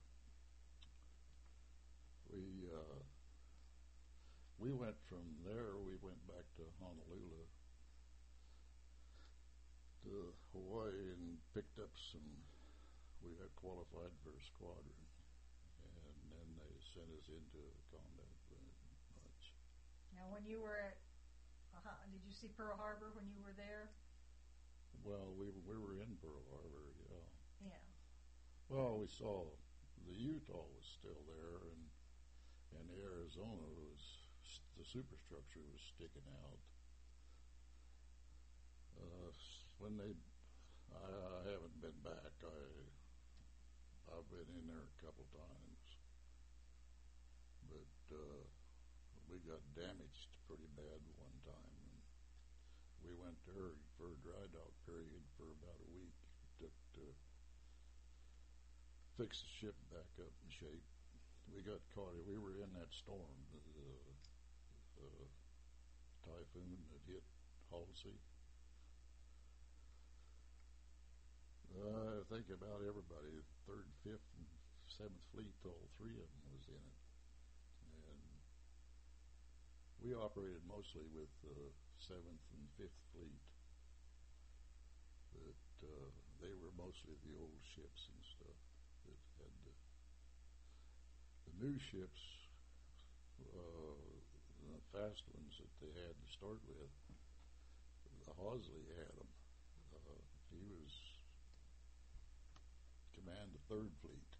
we. Uh, We went from there, we went back to Honolulu, to Hawaii, and picked up some, we got qualified for a squadron, and then they sent us into a combat bunch. Now, when you were at, uh, did you see Pearl Harbor when you were there? Well, we, we were in Pearl Harbor, yeah. Yeah. Well, we saw, the Utah was still there, and, and the Arizona was, the superstructure was sticking out. Uh, when they, I, I haven't been back. I, I've been in there a couple times, but uh, we got damaged pretty bad one time. And we went there for a dry dock period for about a week. It took to fix the ship back up in shape. We got caught. We were in that storm. The, the, Uh, typhoon that hit Halsey. Uh, I think about everybody, third, fifth, and seventh fleet, all three of them was in it. And we operated mostly with the uh, seventh and fifth fleet. But uh, they were mostly the old ships and stuff that had the, the new ships. Uh, The fast ones that they had to start with, the Hawsley had them. Uh, he was command the third fleet.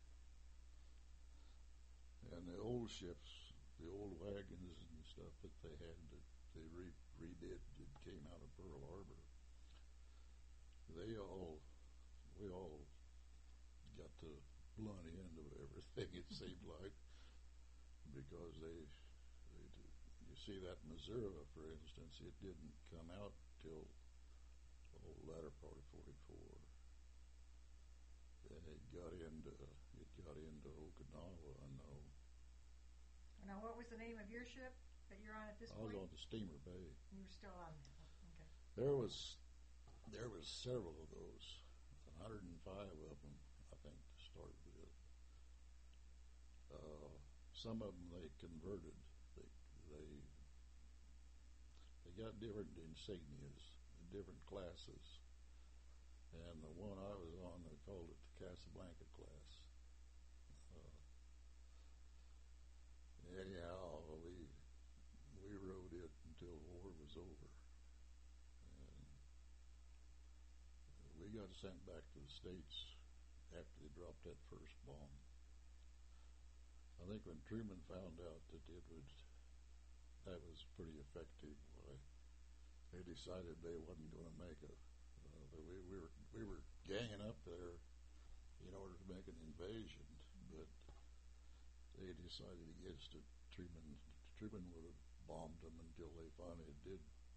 And the old ships, the old wagons and stuff that they had that they re- redid that came out of Pearl Harbor, they all, we all got the blunt end of everything, it seemed like, because they You see that Missouri, for instance, it didn't come out till the latter part of forty-four. Then it got into it got into Okinawa, I know. Now, what was the name of your ship that you're on at this I point? was on the Steamer Bay. You were still on there. Oh, okay. There was there was several of those, one hundred five of them, I think, to start with. Uh, some of them they converted. They they they got different insignias, different classes, and the one I was on, they called it the Casablanca class. Uh, anyhow, we we rode it until the war was over, and we got sent back to the States after they dropped that first bomb. I think when Truman found out that it would, that was pretty effective, well, they decided they wasn't going to make a. Uh, we, we were we were ganging up there in order to make an invasion, but they decided against it. Truman Truman would have bombed them until they finally did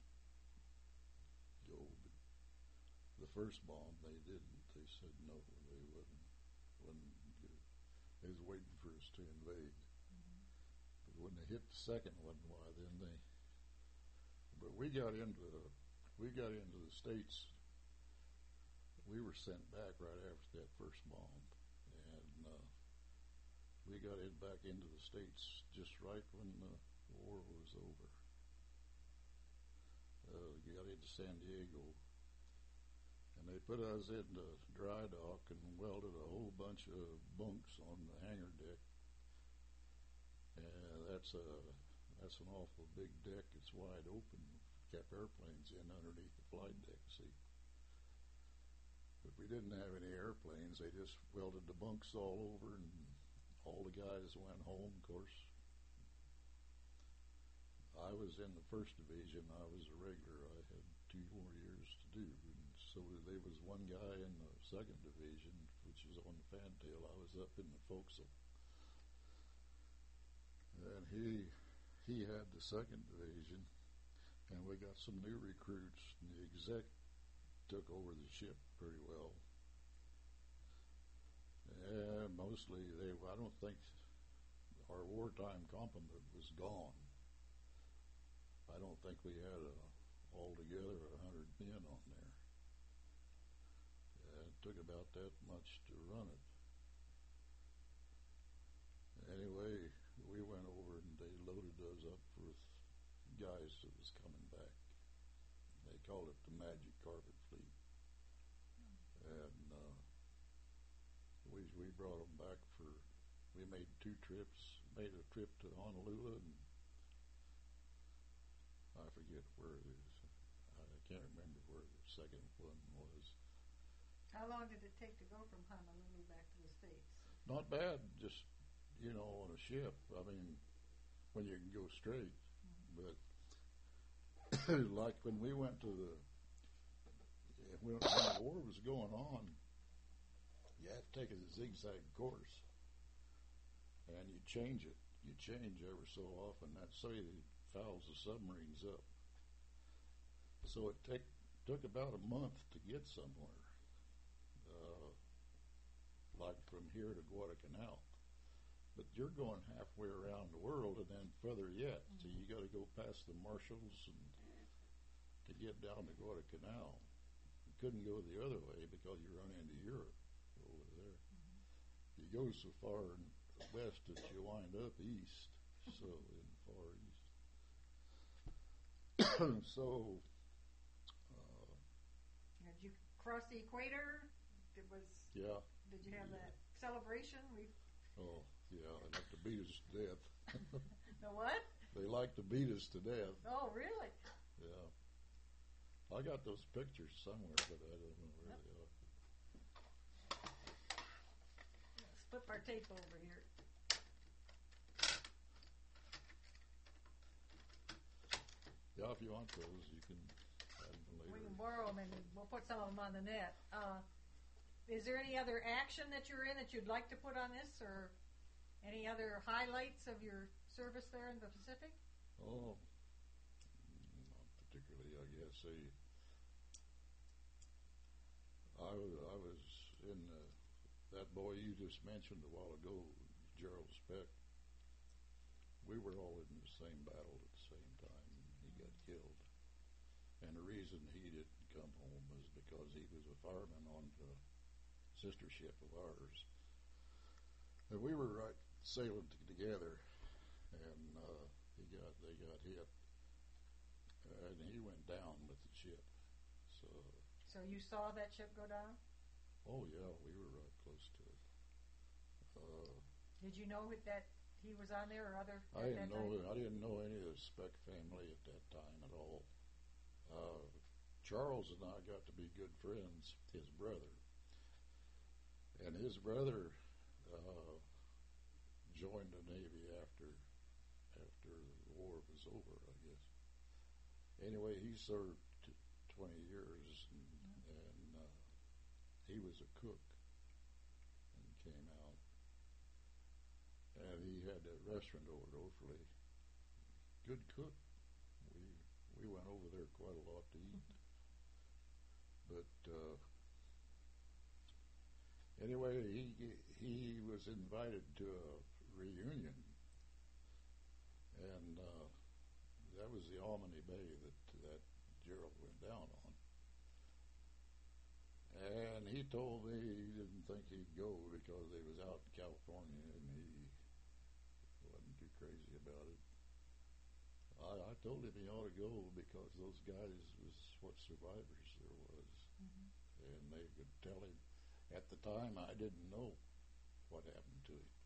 go. But the first bomb they didn't. They said no, they wouldn't. Wouldn't do. They was waiting for us to invade. Mm-hmm. But when they hit the second one, why then they. But we got into we got into the States. We were sent back right after that first bomb, and uh, we got in back into the States just right when the war was over. Uh, we got into San Diego, and they put us in the dry dock and welded a whole bunch of bunks on the hangar deck. And that's a that's an awful big deck. It's wide open. Kept airplanes in underneath the flight deck, see. But we didn't have any airplanes. They just welded the bunks all over, and all the guys went home. Of course, I was in the first division. I was a regular. I had two more years to do. And so there was one guy in the second division, which was on the fantail. I was up in the forecastle. and he he had the second division, and we got some new recruits, and the exec took over the ship pretty well. And mostly they, I don't think our wartime complement was gone. I don't think we had a, altogether a hundred men on there. Yeah, it took about that much to run it. Anyway, we went over and they loaded us up with guys that was coming back. They called it the Magic Carpet Fleet. And uh, we we brought them back for, we made two trips, made a trip to Honolulu, and I forget where it is. I can't remember where the second one was. How long did it take to go from Honolulu back to the States? Not bad, just, you know, on a ship. I mean, when you can go straight. Mm-hmm. But like when we went to the, when, when the war was going on, you had to take a zigzag course, and you change it. You change ever so often. That's so it fouls the submarines up. So it take, took about a month to get somewhere, uh, like from here to Guadalcanal. But you're going halfway around the world and then further yet. Mm-hmm. So you got to go past the Marshalls and to get down to Guadalcanal. You couldn't go the other way because you run into Europe over there. Mm-hmm. You go so far west that you wind up east, so in far east. So, uh, did you cross the equator? It was. Yeah. Did you have yeah. that celebration? We. Oh, yeah. They like to beat us to death. The what? They like to beat us to death. Oh, really? Yeah. I got those pictures somewhere, but I don't know where yep. they are. Let's flip our tape over here. Yeah, if you want those, you can have them later. We can borrow them and we'll put some of them on the net. Uh, is there any other action that you're in that you'd like to put on this, or any other highlights of your service there in the Pacific? Oh, not particularly, I guess. I, I, I was in uh, that boy you just mentioned a while ago, Gerald Speck. We were all in the same battle at the same time. He got killed. And the reason he didn't come home was because he was a fireman on the sister ship of ours. And we were right sailing together, and uh, he got they got hit, and he went down with the ship. So. So you saw that ship go down? Oh yeah, we were right close to it. Uh, Did you know that he was on there or other? I didn't know. Time? I didn't know any of the Speck family at that time at all. Uh, Charles and I got to be good friends. His brother, and his brother uh, joined the Navy after after the war was over, I guess. Anyway, he served t- twenty years, and, mm-hmm. and uh, he was a cook and came out. And he had that restaurant over at Oakley. Good cook. We we went over there quite a lot to eat. But uh, anyway, he he was invited to a reunion, and uh, that was the Albany Bay that that Gerald went down on. And he told me he didn't think he'd go because he was out in California and he wasn't too crazy about it. I, I told him he ought to go because those guys was what survivors there was. Mm-hmm. And they could tell him. At the time, I didn't know what happened to him.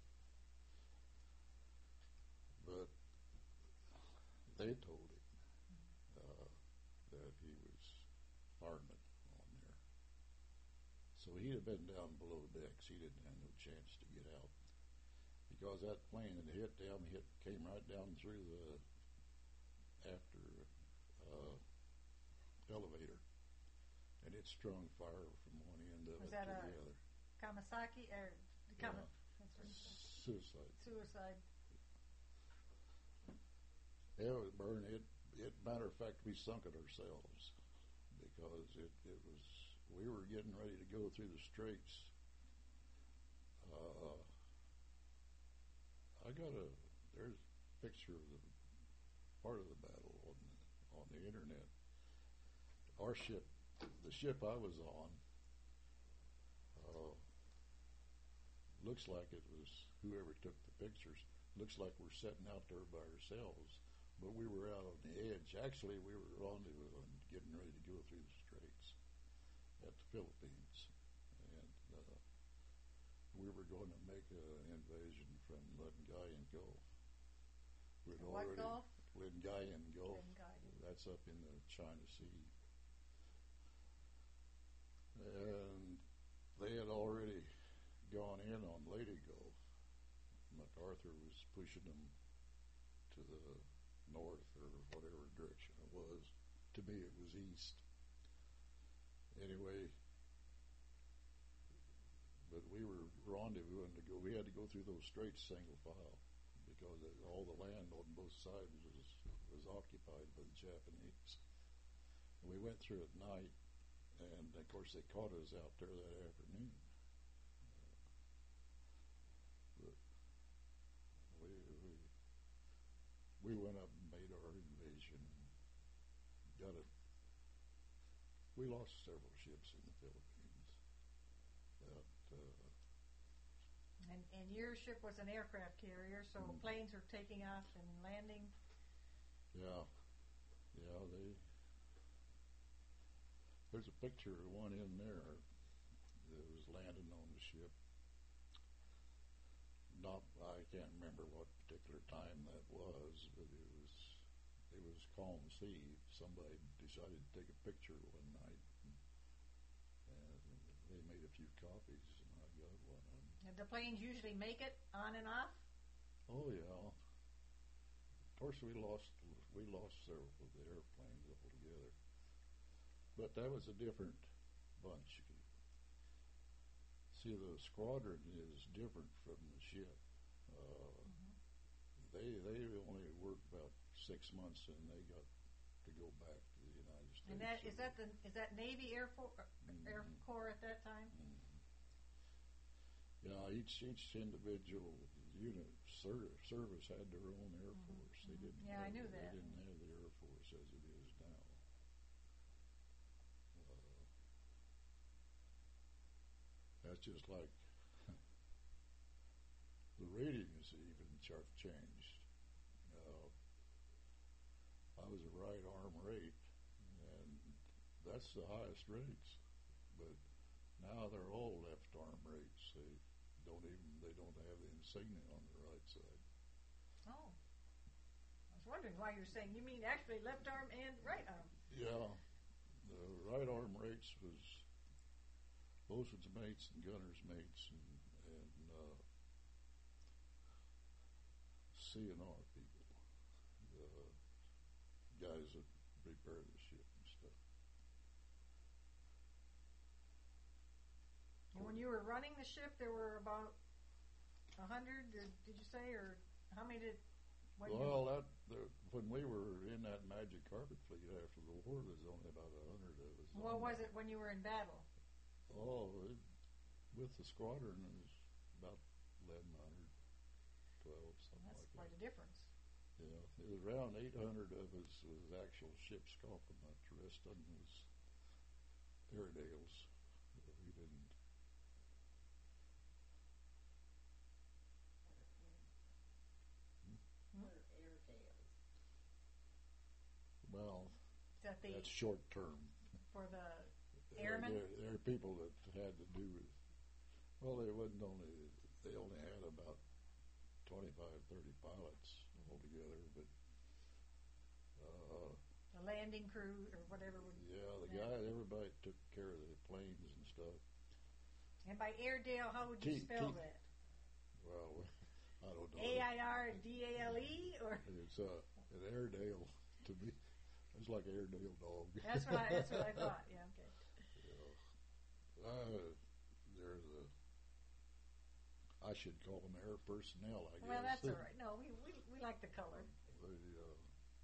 But they told him uh, that he was hardened on there. So he'd have been down below decks. He didn't have no chance to get out. Because that plane had hit down, hit, came right down through the after uh, elevator. And it strung fire from one end of was it to that the a other. Kamasaki or the Kama, Yeah. that's what Suicide. Suicide. It was burn. It, it matter of fact, we sunk it ourselves because it, it was. We were getting ready to go through the straits. Uh, I got a. There's a picture of the part of the battle on the, on the internet. Our ship, the ship I was on, uh, looks like it was whoever took the pictures. Looks like we're sitting out there by ourselves, but we were out on the edge. Actually, we were rendezvous and getting ready to go through the straits at the Philippines, and uh, we were going to make an invasion from Lingayen Gulf. We'd What already, Gulf? Lingayen Gulf. Lingayen. That's up in the China Sea. And they had already gone in on Leyte Gulf. MacArthur was pushing them to the north or whatever direction it was. To me, it was east. Anyway, but we were rendezvousing to go. We had to go through those straits single file because all the land on both sides was was occupied by the Japanese. And we went through at night, and of course they caught us out there that afternoon. But we we we went up and made our invasion. Got it. We lost several ships in the Philippines. That, uh, And, and your ship was an aircraft carrier, so Mm. planes were taking off and landing. yeah, yeah. They there's a picture of one in there that was landing on the ship. Not, I can't remember what particular time that was, but it was it was calm sea. Somebody decided to take a picture one night, and, and they made a few copies, and I got one of them. And the planes usually make it on and off. Oh yeah. Of course, we lost we lost several of the airplanes altogether, but that was a different bunch. See, the squadron is different from the ship. Uh, Mm-hmm. They they only worked about six months, and they got to go back to the United States. And that is So- that the is that Navy Air Force Air Mhm. Corps at that time? Mhm. Yeah, each each individual unit ser- service had their own Air Mhm. Force. They Mhm. didn't. Yeah, I have, knew they that. didn't have the Air Force as it is now. Uh, that's just like the ratings even chart changed. Uh, I was a right arm rate, and that's the highest rates. But now they're all left arm rates. They don't even they don't have the insignia on the right side. Oh, I was wondering why you're saying. You mean actually left arm and right arm? Yeah, the right arm rates was bosun's mates and gunner's mates and and uh, C and R people, the guys that repair the ship and stuff. And when you were running the ship, there were about a hundred. Did you say, or how many did? When Well, that the, when we were in that Magic Carpet fleet after the war, there was only about a hundred of us. you, what on was that. it when you were in battle? Oh, it, with the squadron, it was about eleven hundred, twelve, something That's like quite that. a difference. Yeah, it was around eight hundred of us was actual ship's complement. The rest of them was Airedales. We didn't. What are Airedales? Well, Is that the that's short term. for the There- airmen? There, there are people that had to do with. Well, they wasn't only. They only had about twenty-five, thirty pilots altogether, but. Uh, the landing crew or whatever would. yeah, the Yeah. guy, everybody took care of the planes and stuff. And by Airedale, how would you Keith- spell Keith- that? Well, I don't know. A I R D A L E or? It's uh, an Airedale to me. It's like Airedale dog. That's what I, that's what I thought. Yeah, okay. Yeah. Uh, there's a. I should call them air personnel. I guess. Well, that's all right. No, we we, we like the color. The, uh,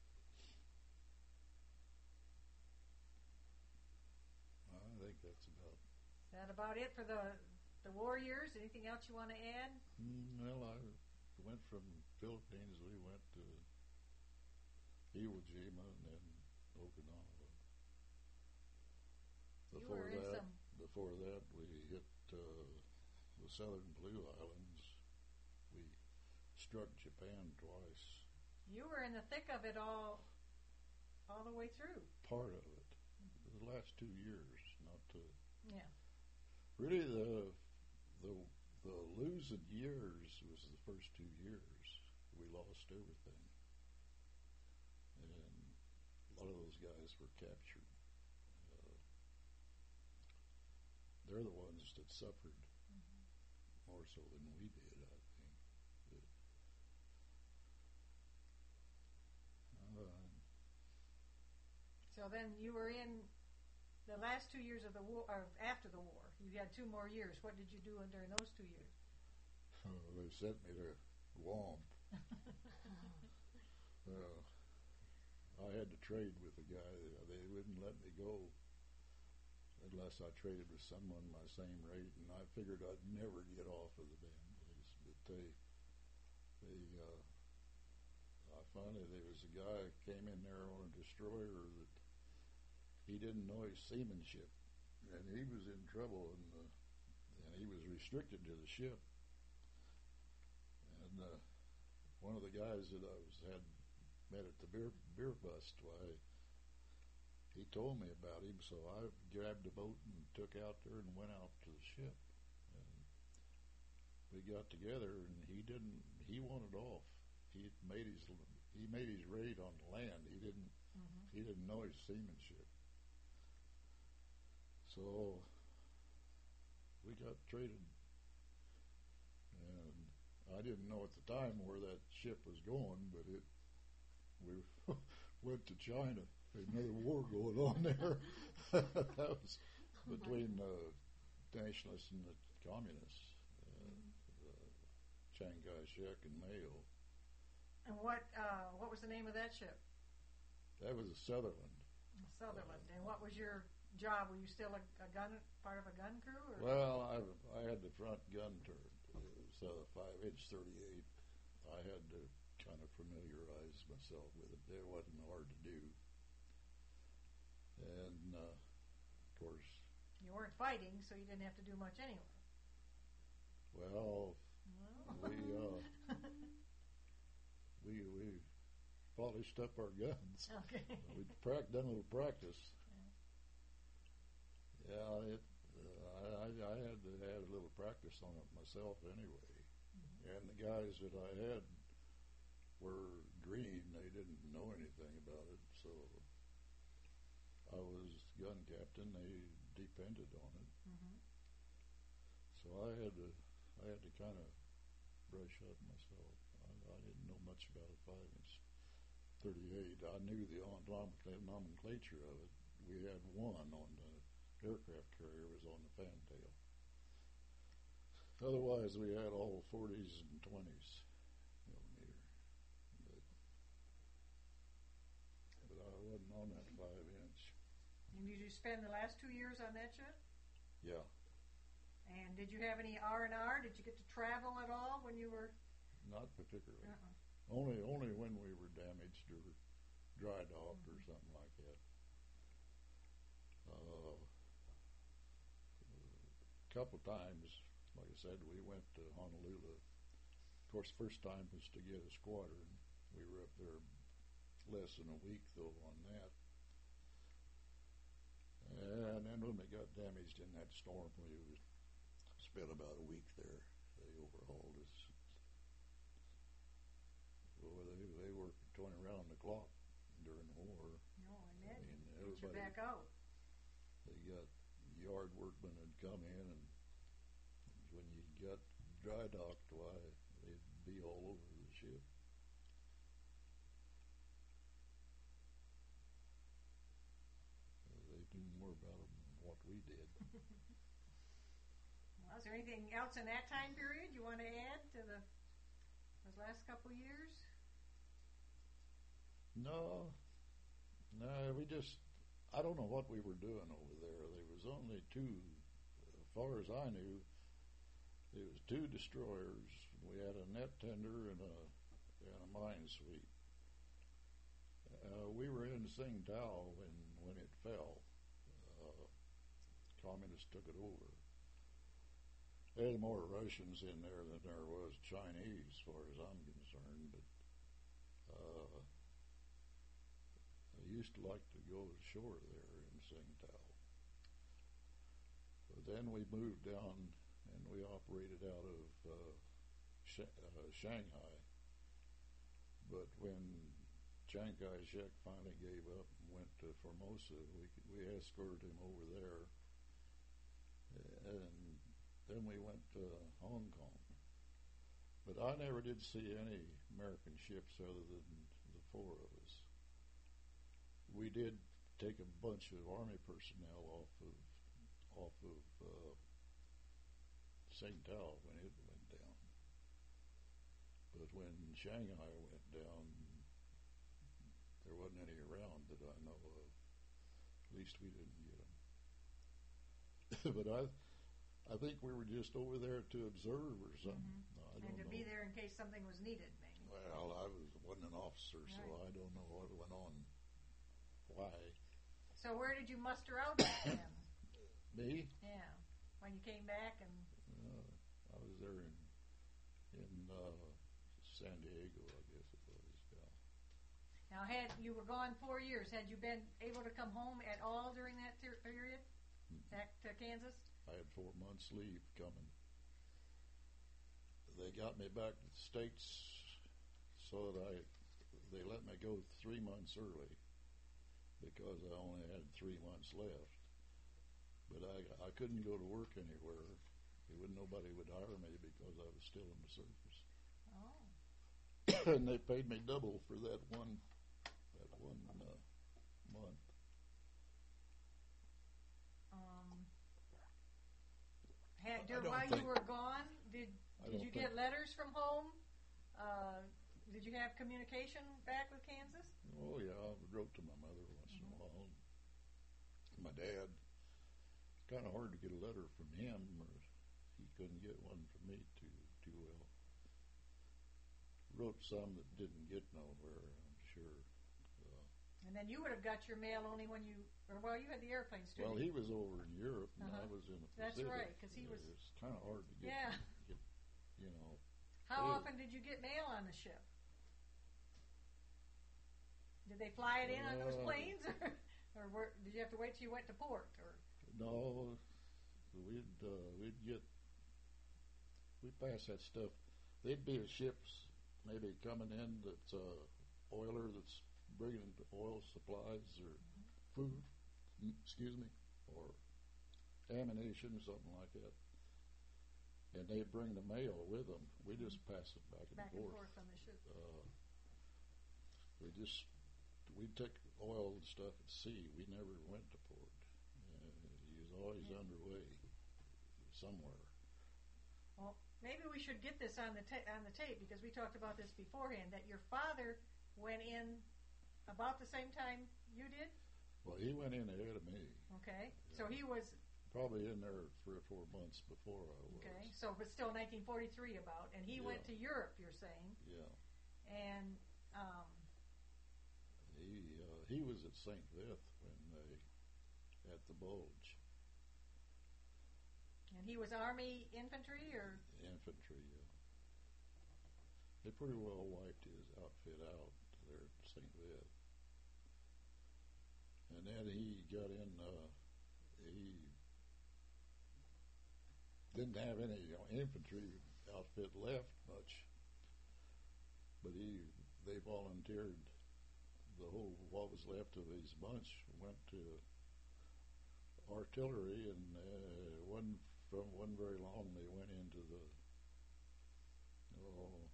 that's about. Is that about it for the the war years? Anything else you want to add? Mm, well, I went from Philippines. We went to Iwo Jima and then Okinawa. You Before were in that, some. before that, we hit uh, the Southern Blue Islands. We struck Japan twice. You were in the thick of it all, all the way through. Part of it, the last two years, not to. Yeah. Really, the the the losing years was the first two years. We lost everything, and a lot of those guys were captured. Uh, they're the ones that suffered Mm-hmm. more so than we did, I think. But, uh, So then you were in the last two years of the war, or after the war. You had two more years. What did you do during those two years? they sent me to Guam. Uh, I had to trade with the guy. They wouldn't let me go unless I traded with someone my same rate, and I figured I'd never get off of the damn place. But they, they, uh, I finally there was a guy came in there on a destroyer that he didn't know his seamanship, and he was in trouble, and, uh, and he was restricted to the ship. And uh, one of the guys that I was had met at the beer beer bust, why he told me about him, so I grabbed a boat and took out there and went out to the ship. And we got together, and he didn't. He wanted off. He made his he made his raid on the land. He didn't. Mm-hmm. He didn't know his seamanship. So we got traded, and I didn't know at the time where that ship was going, but it we went to China. Another war going on there. That was between the nationalists and the communists, uh, uh, Chiang Kai-shek and Mao. And what uh, what was the name of that ship? That was a Sutherland. Sutherland. And what was your job? Were you still a, a gun, part of a gun crew? Or? Well, I, I had the front gun turret. It was a five-inch thirty-eight. I had to kind of familiarize myself with it. It wasn't hard to do. And, uh, of course... You weren't fighting, so you didn't have to do much anyway. Well, well. we, uh, we, we polished up our guns. Okay. We'd pra- done a little practice. Yeah, it. Uh, I, I had to had a little practice on it myself anyway. Mm-hmm. And the guys that I had were green. They didn't know anything about it, so I was gun captain. They depended on it. Mm-hmm. So I had to, I had to kind of brush up myself. I, I didn't know much about a five-inch thirty-eight. I knew the nomenclature of it. We had one on the aircraft carrier was on the fantail. Otherwise, we had all forties and twenties millimeter. But, but I wasn't on that five-inch. And did you spend the last two years on that ship? Yeah. And did you have any R and R? Did you get to travel at all when you were? Not particularly. Uh-uh. Only, only when we were damaged or dry docked or something like that. Uh, a couple times, like I said, we went to Honolulu. Of course, first time was to get a squadron. We were up there less than a week, though, on that. And then when we got damaged in that storm, we spent about a week there. They overhauled us. Well, they, they worked twenty round the clock during the war. No, I I imagine. mean, Get you everybody, back out. they got yard workmen would come in, and when you got dry docked, why, they'd be all over the ship. Uh, they knew more about them than what we did. Well, is there anything else in that time period you want to add to the those last couple of years? No, no, we just, I don't know what we were doing over there. There was only two, as far as I knew, there was two destroyers. We had a net tender and a, and a mine sweep. Uh, we were in Tsingtao when, when it fell. Uh, communists took it over. There's more Russians in there than there was Chinese, as far as I'm concerned. But uh, I used to like to go ashore there in Tsingtao. But then we moved down and we operated out of uh, Sh- uh, Shanghai. But when Chiang Kai-shek finally gave up and went to Formosa, we we escorted him over there, and then we went to Hong Kong. But I never did see any American ships other than the four of us. We did take a bunch of Army personnel off of off of uh, Tsingtao when it went down. But when Shanghai went down, there wasn't any around that I know of. At least we didn't get them. But I, I think we were just over there to observe or something. Mm-hmm. No, I And don't to know. be there in case something was needed, maybe. Well, I was wasn't an officer, so Right. I don't know what went on. Why? So where did you muster out then? Me? Yeah, when you came back and Uh, I was there in in uh, San Diego, I guess it was. Yeah. now had you were gone four years. Had you been able to come home at all during that ter- period back to Kansas? I had four months leave coming. They got me back to the States so that I they let me go three months early because I only had three months left. But I I couldn't go to work anywhere. There wouldn't nobody would hire me because I was still in the service. Oh, And they paid me double for that one that one uh, month. um, had I dur- don't while think- you were gone, did I did don't you get think- letters from home? Uh, did you have communication back with Kansas? Oh yeah, I wrote to my mother once in a while. My dad. It's kind of hard to get a letter from him, or he couldn't get one from me too too well. Wrote some that didn't get nowhere, I'm sure. Uh, And then you would have got your mail only when you, or well, you had the airplanes too. well, he was over in Europe, and I Uh-huh. was in the That's Pacific. right, 'cause he Yeah, was- It's kind of hard to get. Yeah. get you know. How Hey. often did you get mail on the ship? Did they fly it in on those Uh, planes, or, or were, did you have to wait till you went to port? Or No, we'd uh, we'd get we'd pass that stuff. There'd be a ships maybe coming in that's a oiler that's bringing oil supplies or food, mm, excuse me, or ammunition, something like that. And they bring the mail with them. We just pass it back and back and forth. forth on the ship? Uh, we just we took oil and stuff at sea. We never went to port. Uh, he was always Yeah. underway somewhere. Well, maybe we should get this on the ta- on the tape because we talked about this beforehand. That your father went in about the same time you did. Well, he went in ahead of me. Okay, so he was Probably in there three or four months before I was. okay. So, but still nineteen forty-three about, and he went Yeah. to Europe. You're saying, Yeah. and um, He uh, he was at Saint Vith when they at the Bulge and he was Army infantry, or infantry. Yeah. They pretty well wiped his outfit out there at Saint Vith, and then he got in. Uh, he didn't have any you know, infantry outfit left much, but he they volunteered. The whole what was left of his bunch went to artillery, and uh, one from one very long they went into the oh,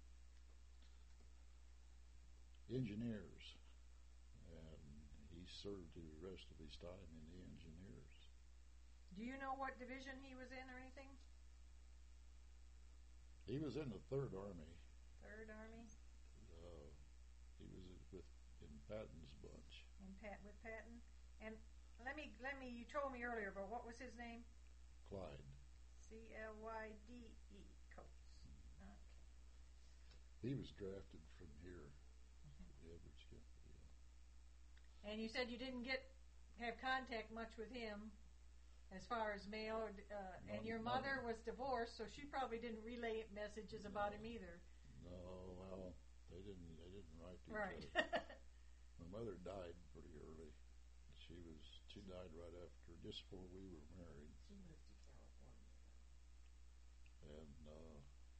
engineers, and he served the rest of his time in the engineers. do you know what division he was in or anything? He was in the Third Army. Third Army Uh, he was with in Patton's bunch. and Pat with Patton. And let me, let me, you told me earlier, but what was his name? Clyde. C L Y D E, Coates. Okay. He was drafted from here, the Edwards County. Yeah. And you said you didn't get have contact much with him as far as mail, or, uh, and None- your mother none. was divorced, so she probably didn't relay messages about him either. No, well, they didn't. They didn't write to Right. each other. My mother died pretty early. She was. She died right after, just before we were married. She moved to California. And uh,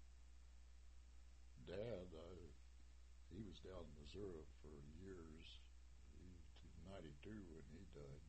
Dad, I, he was down in Missouri for years. He was ninety-two when he died.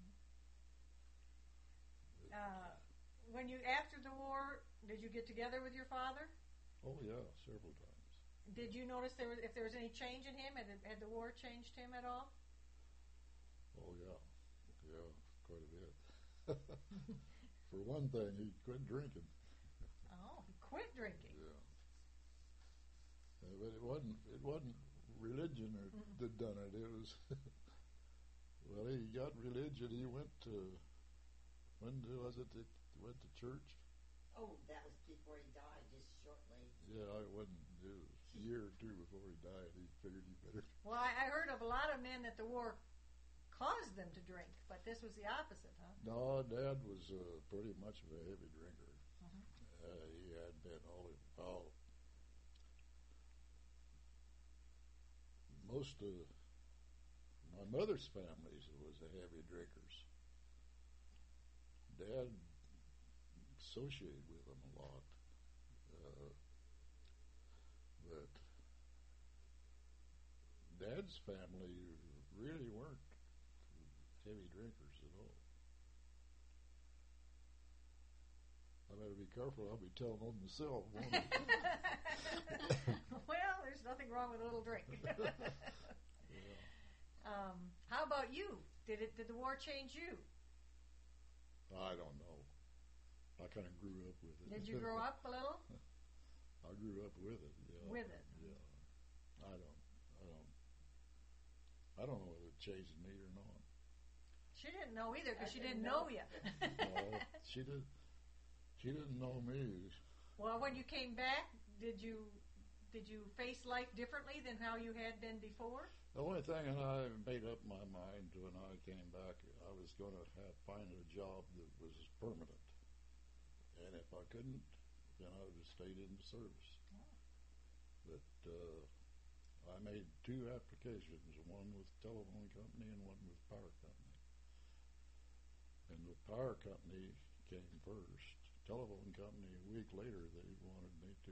But, Uh, when you after the war, did you get together with your father? oh yeah, several times. Did you notice there was if there was any change in him? Had, it- had the war changed him at all? Oh yeah, yeah, quite a bit. For one thing, he quit drinking. Oh, he quit drinking. Yeah. Uh, but it wasn't. It wasn't religion that Mm-mm. that done it. It was. Well, he got religion. He went to. When was it that he went to church? Oh, that was before he died, just shortly. Yeah, it wasn't. It was a year or two before he died. He figured he better. Well, I, I heard of a lot of men that the war caused them to drink, but this was the opposite, huh? No, Dad was uh, pretty much of a heavy drinker. Mhm. Uh, he had been all. all most of my mother's family was the heavy drinkers. Dad associated with them a lot, uh, but Dad's family really weren't heavy drinkers at all. I better be careful. I'll be telling on myself. Won't I? Well, there's nothing wrong with a little drink. Yeah. um, how about you? Did it? Did the war change you? I don't know. I kind of grew up with it. Did you grow up a little I grew up with it. Yeah. with it? Yeah. I don't. I don't. I don't know whether it changed me or not. She didn't know either because I she didn't didn't know know. you. No, she did. She didn't know me. Well, when you came back, did you did you face life differently than how you had been before? The only thing that I made up my mind when I came back, I was going to have find a job that was permanent, and if I couldn't, then I would have stayed in the service. Oh. But uh, I made two applications, one with telephone company and one with power company. And the power company came first. Telephone company a week later they wanted me to.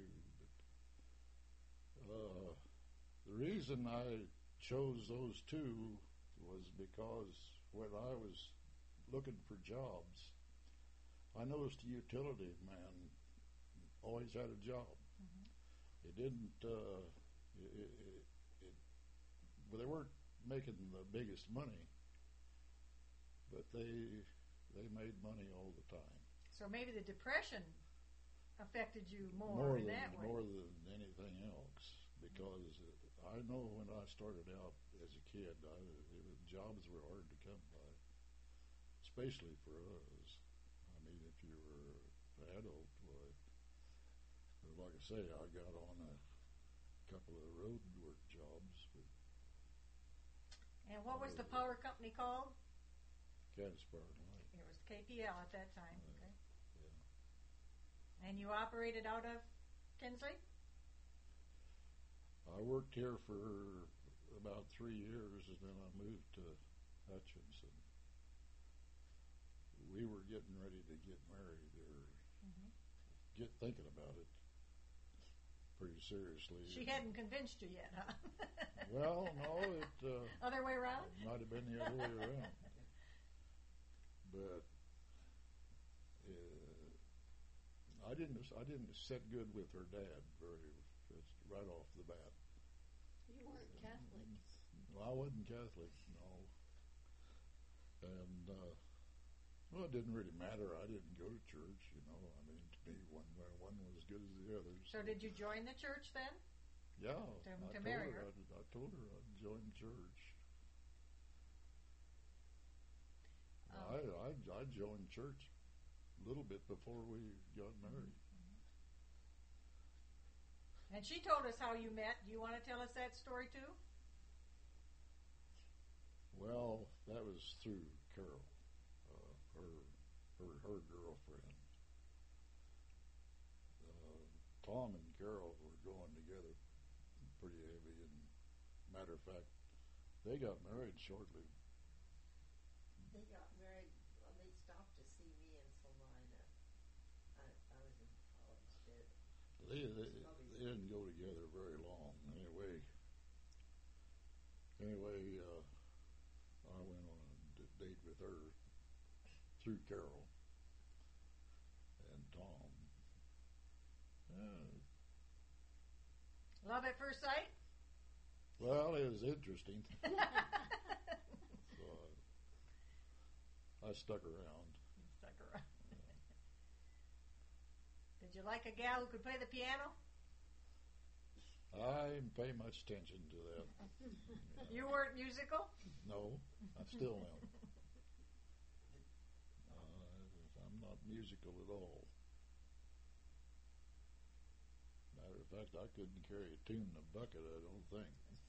But uh, the reason I chose those two was because when I was looking for jobs, I noticed a utility man always had a job. Mhm. It didn't. Uh, it, it, it, it, well, they weren't making the biggest money, but they they made money all the time. So maybe the depression affected you more, more in than that way. more than anything else, because uh, I know when I started out as a kid, I, it was, jobs were hard to come by, especially for us. I mean, if you were an adult, boy, like I say, I got on a couple of road work jobs, but And what was the power company called? Kansas Power and Light. It was K P L at that time. Uh, Okay. Yeah. And you operated out of Kinsley? I worked here for about three years, and then I moved to Hutchinson. We were getting ready to get married, or Mhm. get thinking about it pretty seriously. She hadn't convinced you yet, huh? Well, no, it uh, Other way around? it might have been the other way around. But uh, I didn't. I didn't sit good with her dad very right off the bat. You weren't Catholic. Well, I wasn't Catholic, no. And, uh, well, it didn't really matter. I didn't go to church, you know. I mean, to me, one one was as good as the other. So did you join the church then? Yeah. To- I to told marry her. her? I, I told her I'd join church. I, I I joined church a little bit before we got married. And she told us how you met. Do you want to tell us that story too? Well, that was through Carol, uh, her her her girlfriend. Uh, Tom and Carol were going together pretty heavy, and matter of fact, they got married shortly. They got married. Well, they stopped to see me in Salina. I, I was in college there. They, they they didn't go together very long. Anyway, anyway, uh, I went on a d- date with her through Carol and Tom. Uh, Love at first sight? well, it was interesting. So I, I stuck around. Stuck around. Did you like a gal who could play the piano? I didn't pay much attention to that. You weren't musical? No, I still am. Uh, I'm not musical at all. Matter of fact, I couldn't carry a tune in a bucket, I don't think.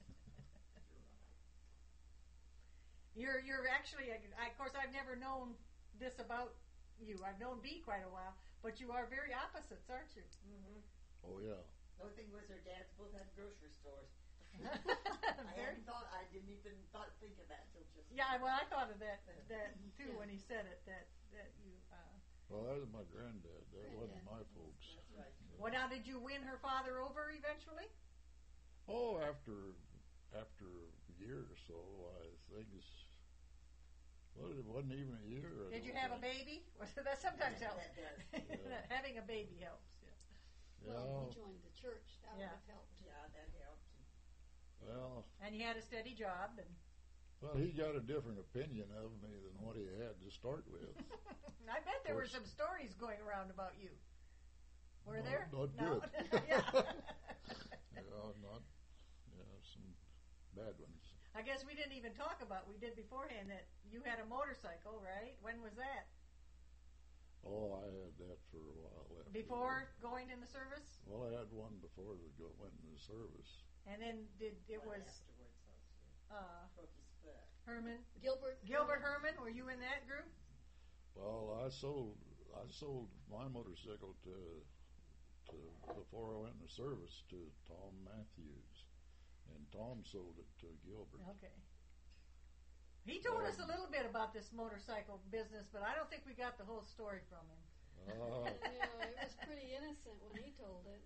You're you're actually, I, of course, I've never known this about you. I've known Bee quite a while, but you are very opposites, aren't you? Mm-hmm. Oh, yeah. The only thing was their dads both had grocery stores. I Very- hadn't thought. I didn't even thought think of that till just. Yeah, well, I thought of that that too when he said it. That that you. Uh, Well, that was my granddad. That wasn't my folks. That's right. well, now did you win her father over eventually? Oh, after after a year or so, I think it's. Well, it wasn't even a year. I Did you don't have a think. baby? That sometimes Yeah, helps. that does. Yeah. Having a baby helps. Yeah. Well, Yeah. he joined the church. That Yeah. would have helped. Yeah, that helped. Well, And you had a steady job, and well, he got a different opinion of me than what he had to start with. I bet there were course. some stories going around about you. Were Not- there? not no. good. yeah. Yeah, not. Yeah, some bad ones. I guess we didn't even talk about. We did beforehand that you had a motorcycle, right? When was that? Oh, I had that for a while. After Before that. going in the service, Well, I had one before that go, went in the service. and then did it One was afterwards. Also. uh, Broke his foot. Herman Gilbert. Gilbert Herman. Were you in that group? Well, I sold I sold my motorcycle to to before I went in the service to Tom Matthews, and Tom sold it to Gilbert. Okay. He told us a Um, little bit about this motorcycle business, but I don't think we got the whole story from him. Uh, Yeah, it was pretty innocent when he told it.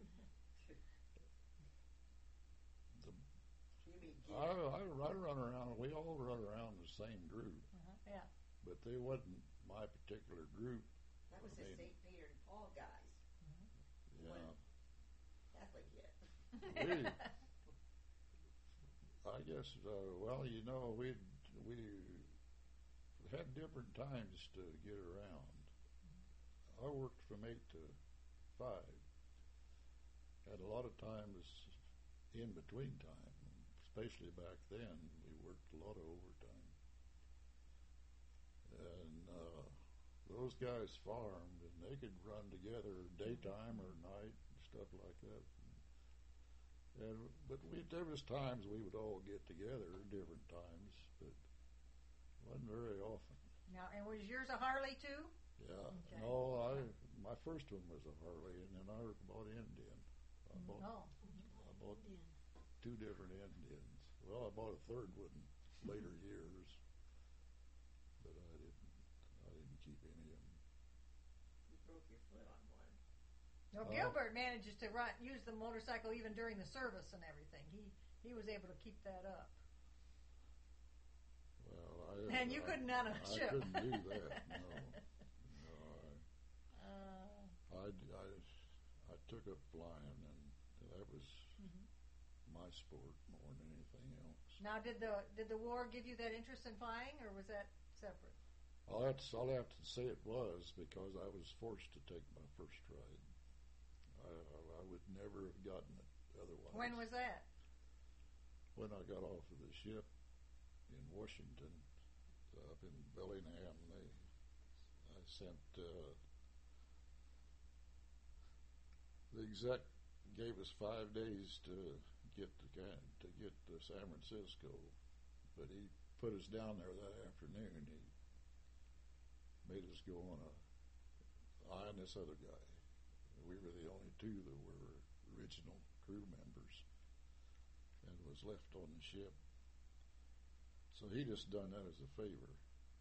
the, You mean I, Gil? I, I run around. We all run around the same group, Uh-huh. Yeah. but they wasn't my particular group. That was I the mean- Saint Peter and Paul guys. Yeah. One Catholic yet. We, I guess. Uh, well, you know, we we had different times to get around. I worked from eight to five. Had a lot of times in between time, especially back then. We worked a lot of overtime, and uh, those guys farmed, and they could run together daytime or night and stuff like that. And but we there was times we would all get together, different times, but wasn't very often. Now, and was yours a Harley too? Yeah. Okay. No, I my first one was a Harley, and then I bought Indian. I bought Oh. I bought Yeah. two different Indians. Well, I bought a third one later years, but I didn't I didn't keep any of them. You broke your foot on one. No, Oh. Gilbert manages to run, use the motorcycle even during the service and everything. He he was able to keep that up. Well, I And you I, couldn't on a I ship. couldn't do that. No, no. Uh, I, I, I, I took up flying, and that was Mhm. my sport more than anything else. now, did the did the war give you that interest in flying, or was that separate? I'll have, to, I'll have to say it was because I was forced to take my first ride. I, I, I would never have gotten it otherwise. When was that? When I got off of the ship in Washington up in Bellingham. They, I sent uh, the exec gave us five days to get to to get to San Francisco, but he put us down there that afternoon. He made us go on a I and this other guy. We were the only two that were original crew members, and was left on the ship. So he just done that as a favor.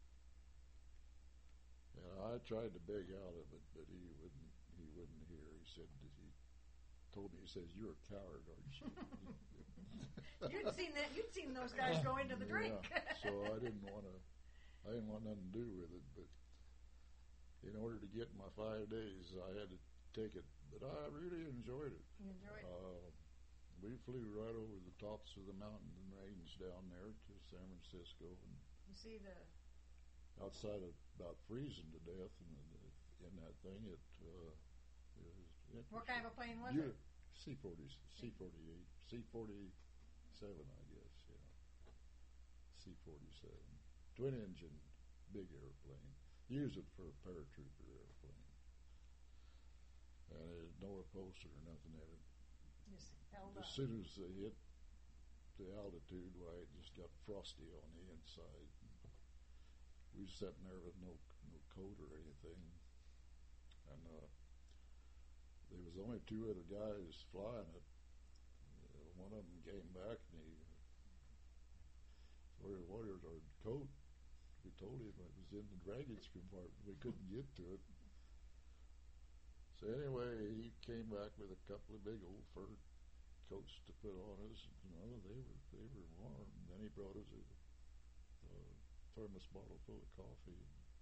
And I tried to beg out of it, but he wouldn't. He wouldn't hear. He said he told me. He says, "You're a coward, aren't you?" You'd seen that. You'd seen those guys go into the drink. Yeah, so I didn't want to. I didn't want nothing to do with it. But in order to get my five days, I had to take it. But I really enjoyed it. You enjoyed it. Uh, we flew right over the tops of the mountain range down there to San Francisco, and You see the outside of about freezing to death in, the, in that thing. It, uh, it was interesting. what kind of a plane was You- it? C forty, C forty-eight, C forty-seven, I guess. Yeah, C forty-seven, twin engine, big airplane. Use it for a paratrooper airplane, and it had no upholstery or nothing in it. Just held As up. soon as they hit the altitude, why it just got frosty on the inside. We was sitting there with no no coat or anything, and uh, there was only two other guys flying it. Uh, one of them came back and he said, "What is our coat?" We told him it was in the dragage compartment. We couldn't get to it. So anyway, he came back with a couple of big old fur coats to put on us. You know, they were they were warm. Then he brought us a, a thermos bottle full of coffee.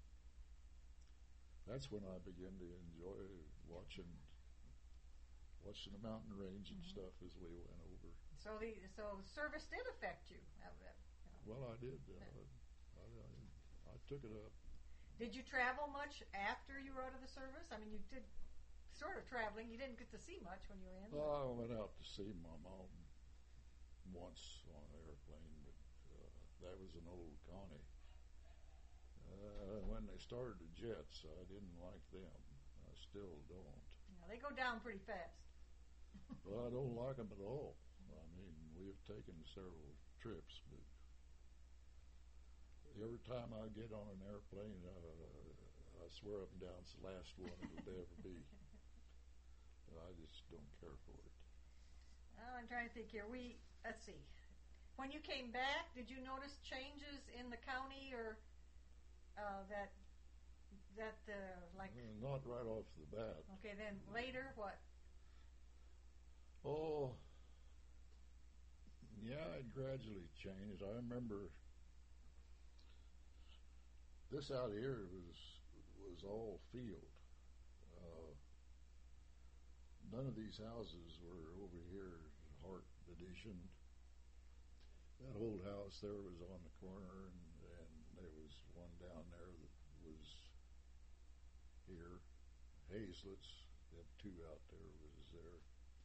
That's when I began to enjoy watching watching the mountain range and Mhm. stuff as we went over. So the so service did affect you. Out of that. Well, I did. Uh, Yeah. I, I, I took it up. Did you travel much after you were out of the service? I mean, you did sort of traveling. You didn't get to see much when you were in. Well, I went out to see my mom once on an airplane, but uh, that was an old Connie. Uh, when they started the jets, I didn't like them. I still don't. Yeah, they go down pretty fast. Well, I don't like them at all. I mean, we've taken several trips, but every time I get on an airplane, uh, I swear up and down it's the last one it'll ever be. I just don't care for it. Oh, I'm trying to think here. We let's see. When you came back, did you notice changes in the county or uh, that that uh, like? Uh, not right off the bat. Okay, then later what? Oh, yeah, it gradually changed. I remember this out here was was all field. Uh, none of these houses were over here, Hart Edition. That old house there was on the corner, and, and there was one down there that was here. Hazlett's, they had two out there, was there.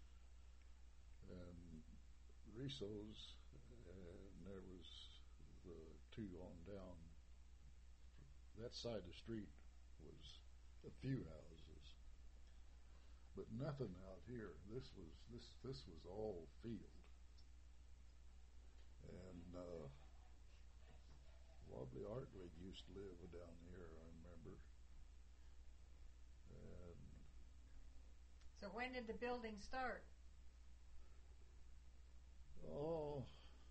And Risso's, and there was the two on down. That side of the street was a few houses, but nothing out here. This was this this was all field. And uh, Wobbly Hartwig used to live down here, I remember. And So when did the building start? oh,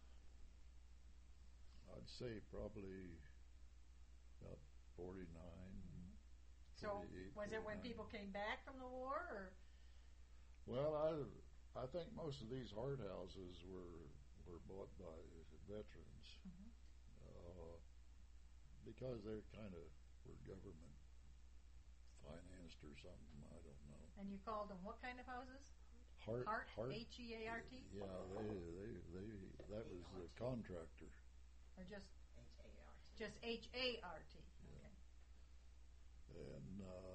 I'd say probably about forty-nine. So forty-eight, was it when forty-nine. people came back from the war, or Well, I I think most of these hard houses were were bought by veterans Mhm. uh, because they kind of were government financed or something. I don't know. and you called them what kind of houses? Hart, Hart, Hart. H E A R T, Yeah, they they they that was the contractor. or just H A R T. just H A R T? Yeah. Okay. And uh,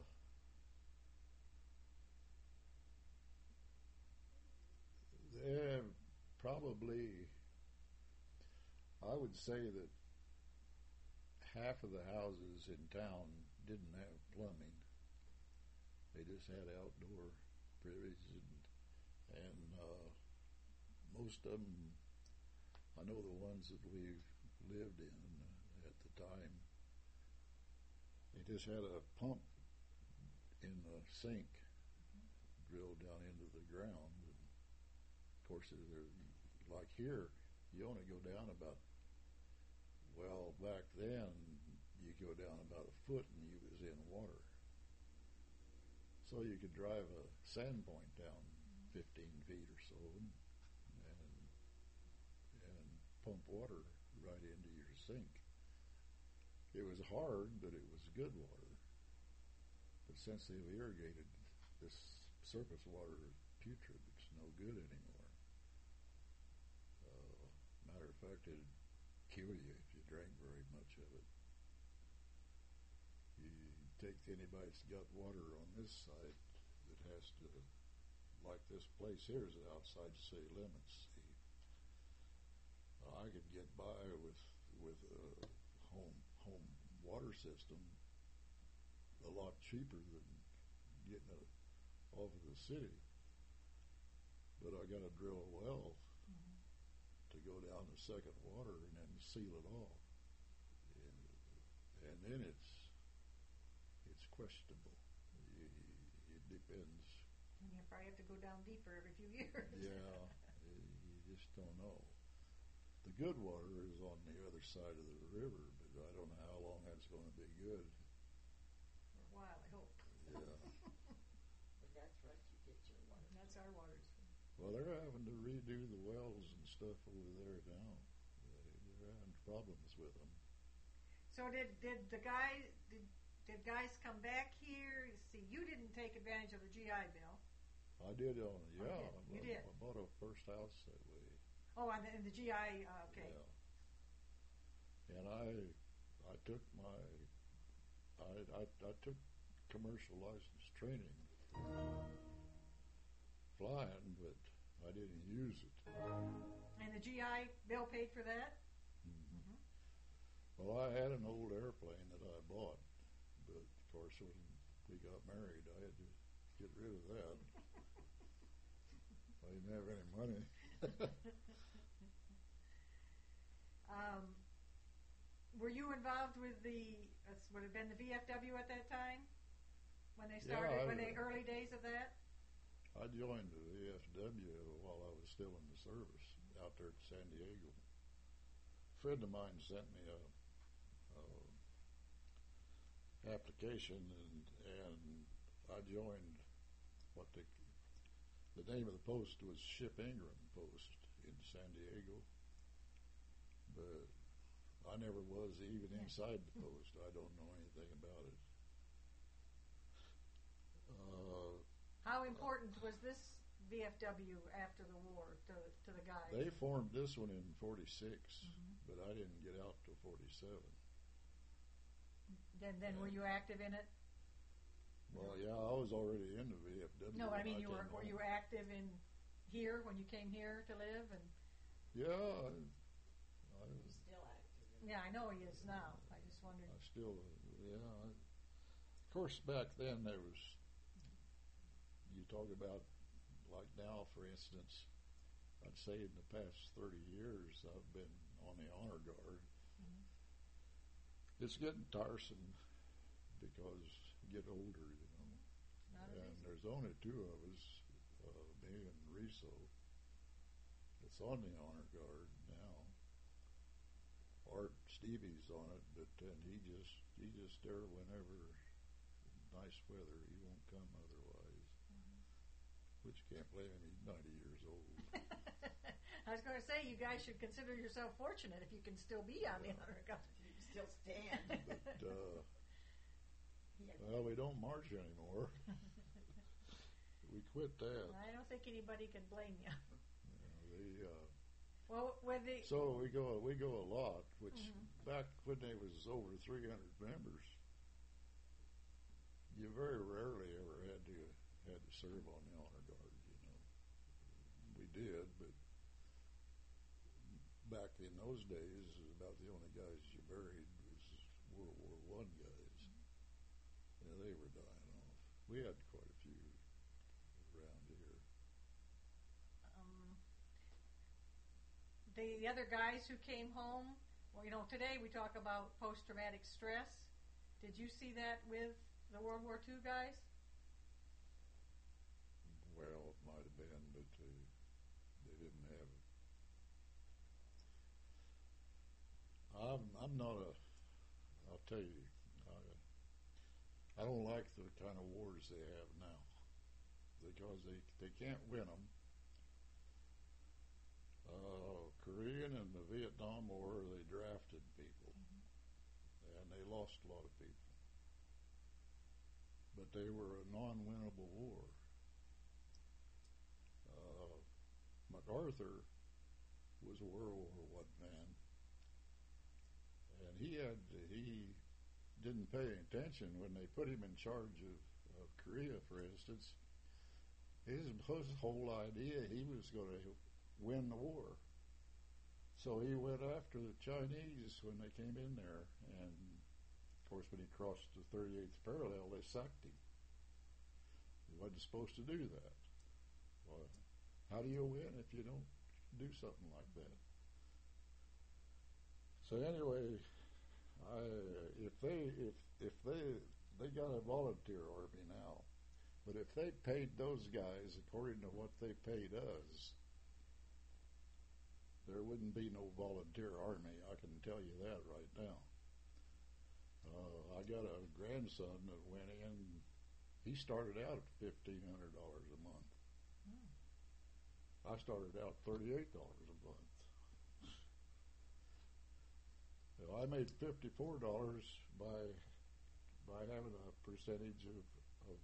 they're probably, I would say that half of the houses in town didn't have plumbing. They just had outdoor privies, and, and uh, most of them, I know the ones that we've lived in uh, at the time, they just had a pump in the sink drilled down into the ground. And of course, they're, like here, you only go down about, well, back then, you go down about a foot and you was in water. So you could drive a sand point down fifteen feet or so and, and, and pump water right into your sink. It was hard, but it was good water. But since they've irrigated, this surface water is putrid. It's no good anymore. Uh, matter of fact, it'd kill you if you drank very much of it. You take anybody that's got water on this side that has to, like this place here is outside city limits. See, I could get by with with a home home water system a lot cheaper than getting it off of the city. But I got to drill a well mm-hmm. to go down to second water and then seal it off. And, and then it's it's questionable. It, it depends. And you probably have to go down deeper every few years. Yeah, you just don't know. The good water is on the other side of the river, but I don't know how long that's going to be good. For a while, I hope. Yeah. But that's right, you get your water. That's our water. Well, they're having to redo the wells and stuff over there now. They're having problems with them. So did did the guy did, did guys come back here? See, you didn't take advantage of the G I Bill. I did on yeah. Oh, you did. You I, did. I bought a first house that way. Oh, and the, and the G I uh, okay. Yeah. And I I took my I I, I took commercial license training. Flying, but I didn't use it. And the G I Bill paid for that? Mm-hmm. Mm-hmm. Well, I had an old airplane that I bought, but of course when we got married, I had to get rid of that. I didn't have any money. um, were you involved with the, uh, would it have been the V F W at that time? When they started, yeah, I, when the early days of that? I joined the V F W while I was still in the service out there at San Diego. A friend of mine sent me a, a application, and and I joined what the the name of the post was Ship Ingram Post in San Diego, but I never was even inside the post. I don't know anything about it. Uh, How important uh, was this V F W after the war to, to the guys? They formed this one in forty-six, mm-hmm. but I didn't get out till forty-seven. Then, then were you active in it? Well, yeah, I was already in the V F W. No, I mean, you were were you active in here when you came here to live? And yeah, I, I was still active. In yeah, I know he is now. I just wondered. I still, yeah. I, of course, back then there was. You talk about, like now, for instance, I'd say in the past thirty years I've been on the honor guard. Mm-hmm. It's getting tiresome because you get older, you know. Not and easy. There's only two of us, uh, me and Riso, that's on the honor guard now. Art Stevie's on it, but then he just he just there whenever nice weather. He won't come otherwise. Which you can't blame him, he's ninety years old. I was going to say, you guys should consider yourself fortunate if you can still be on yeah. the honor guard. You can still stand. But, uh, well, we don't march anymore. We quit that. I don't think anybody can blame you. Yeah, the, uh, well, with the so we go we go a lot, which mm-hmm. back when there was over three hundred members, you very rarely ever had to had to serve on the honor guard, you know. We did, but back in those days, about the only guys you buried was World War One guys. Yeah, they were dying off. We had quite a few around here. Um, the, the other guys who came home, well, you know, today we talk about post-traumatic stress. Did you see that with the World War Two guys? Well, it might have been, but uh, they didn't have it. I'm, I'm not a, I'll tell you, I, I don't like the kind of wars they have now because they, they can't win them. Uh, Korean and the Vietnam War, they drafted people, mm-hmm. and they lost a lot of people. But they were a non-winnable war. Uh, MacArthur was a World War One man, and he had he didn't pay attention when they put him in charge of, of Korea, for instance. His, his whole idea he was going to win the war, so he went after the Chinese when they came in there, and of course when he crossed the thirty-eighth parallel, they sacked him. He wasn't supposed to do that. Well, how do you win if you don't do something like that? So anyway, I if they if if they they got a volunteer army now, but if they paid those guys according to what they paid us, there wouldn't be no volunteer army. I can tell you that right now. Uh, I got a grandson that went in. He started out at fifteen hundred dollars a month. Mm. I started out thirty-eight dollars a month. So I made fifty-four dollars by by having a percentage of, of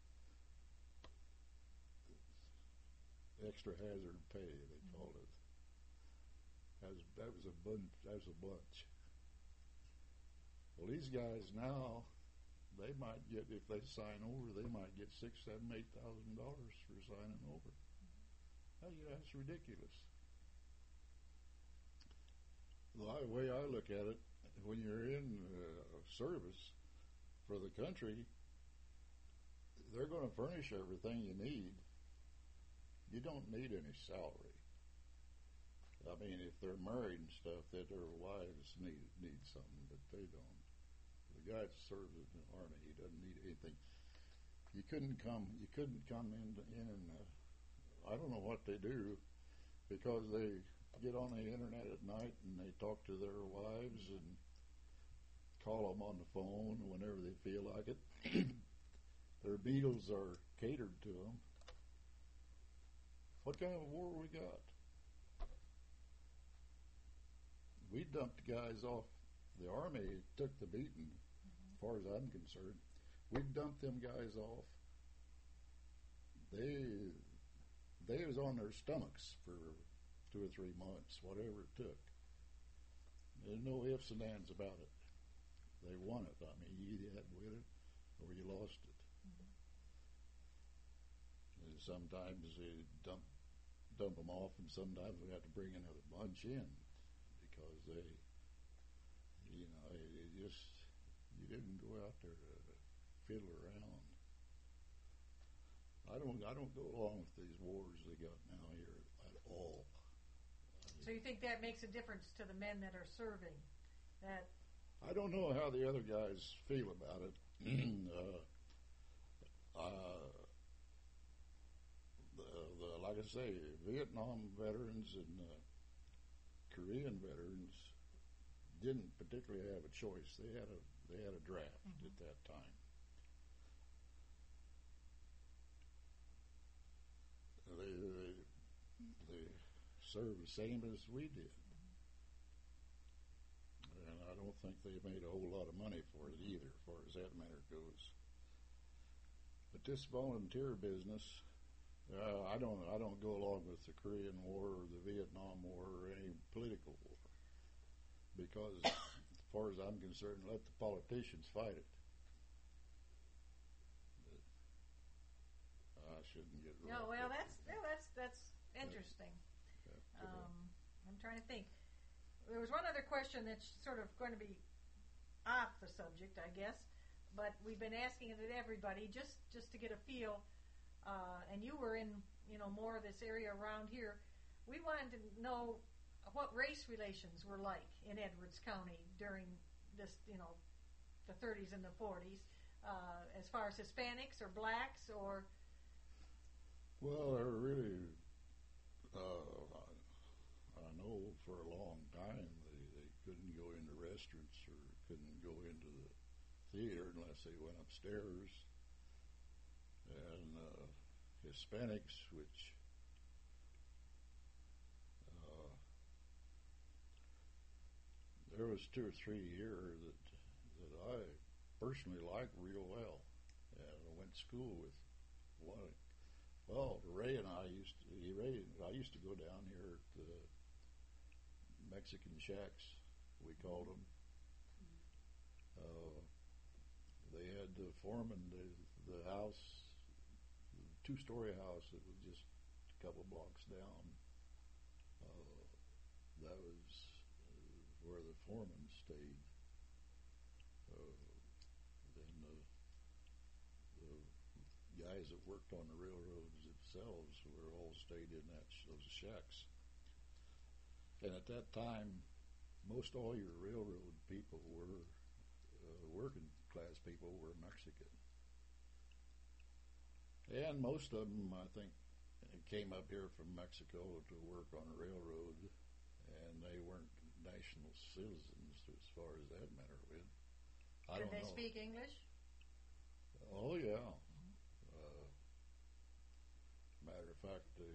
extra hazard pay. They mm. called it. That was, that was a bunch. That was a bunch. Well, these guys now, they might get, if they sign over, they might get six, seven, eight thousand dollars for signing over. Now, you know, that's ridiculous. The way I look at it, when you're in uh, service for the country, they're going to furnish everything you need. You don't need any salary. I mean, if they're married and stuff, that their wives need need something, but they don't. The guy that serves in the army, he doesn't need anything. You couldn't come. You couldn't come in. In and uh, I don't know what they do, because they get on the internet at night and they talk to their wives and call them on the phone whenever they feel like it. Their meals are catered to them. What kind of war we got? We dumped guys off. The Army took the beating, mm-hmm. as far as I'm concerned. We dumped them guys off. They they was on their stomachs for two or three months, whatever it took. There's no ifs and ands about it. They won it. I mean, you either had to win it or you lost it. Mm-hmm. And sometimes they dump dump them off, and sometimes we have to bring another bunch in. Because they, you know, it just, you didn't go out there to fiddle around. I don't, I don't go along with these wars they got now here at all. So you think that makes a difference to the men that are serving? That I don't know how the other guys feel about it. uh, uh, the, the, like I say, Vietnam veterans and uh, Korean veterans didn't particularly have a choice. They had a they had a draft mm-hmm. at that time. They, they they served the same as we did, and I don't think they made a whole lot of money for it either, as far as that matter goes. But this volunteer business. Uh, I don't. I don't go along with the Korean War or the Vietnam War or any political war, because, as far as I'm concerned, let the politicians fight it. But I shouldn't get. No, well, that's no, that's that's interesting. Um, I'm trying to think. There was one other question that's sort of going to be off the subject, I guess, but we've been asking it at everybody just just to get a feel. Uh, and you were in, you know, more of this area around here. We wanted to know what race relations were like in Edwards County during this, you know, the thirties and the forties, uh, as far as Hispanics or blacks or. Well, there really, uh, I, I know for a long time they, they couldn't go into restaurants or couldn't go into the theater unless they went upstairs. And uh, Hispanics, which uh, there was two or three here that that I personally liked real well, and I went to school with one. Well, Ray and I used to, he Ray, I used to go down here at the Mexican shacks, we called them. Uh, they had the foreman, the, the house, the two-story house that was just a couple blocks down. Uh, that was uh, where the foreman stayed. Uh, then the, the guys that worked on the railroads themselves were all stayed in that those shacks. And at that time, most all your railroad people were uh, working class people were Mexican, and most of them, I think, came up here from Mexico to work on a railroad, and they weren't national citizens as far as that matter went. I Did don't they know. speak English? Oh yeah. Uh, matter of fact, they.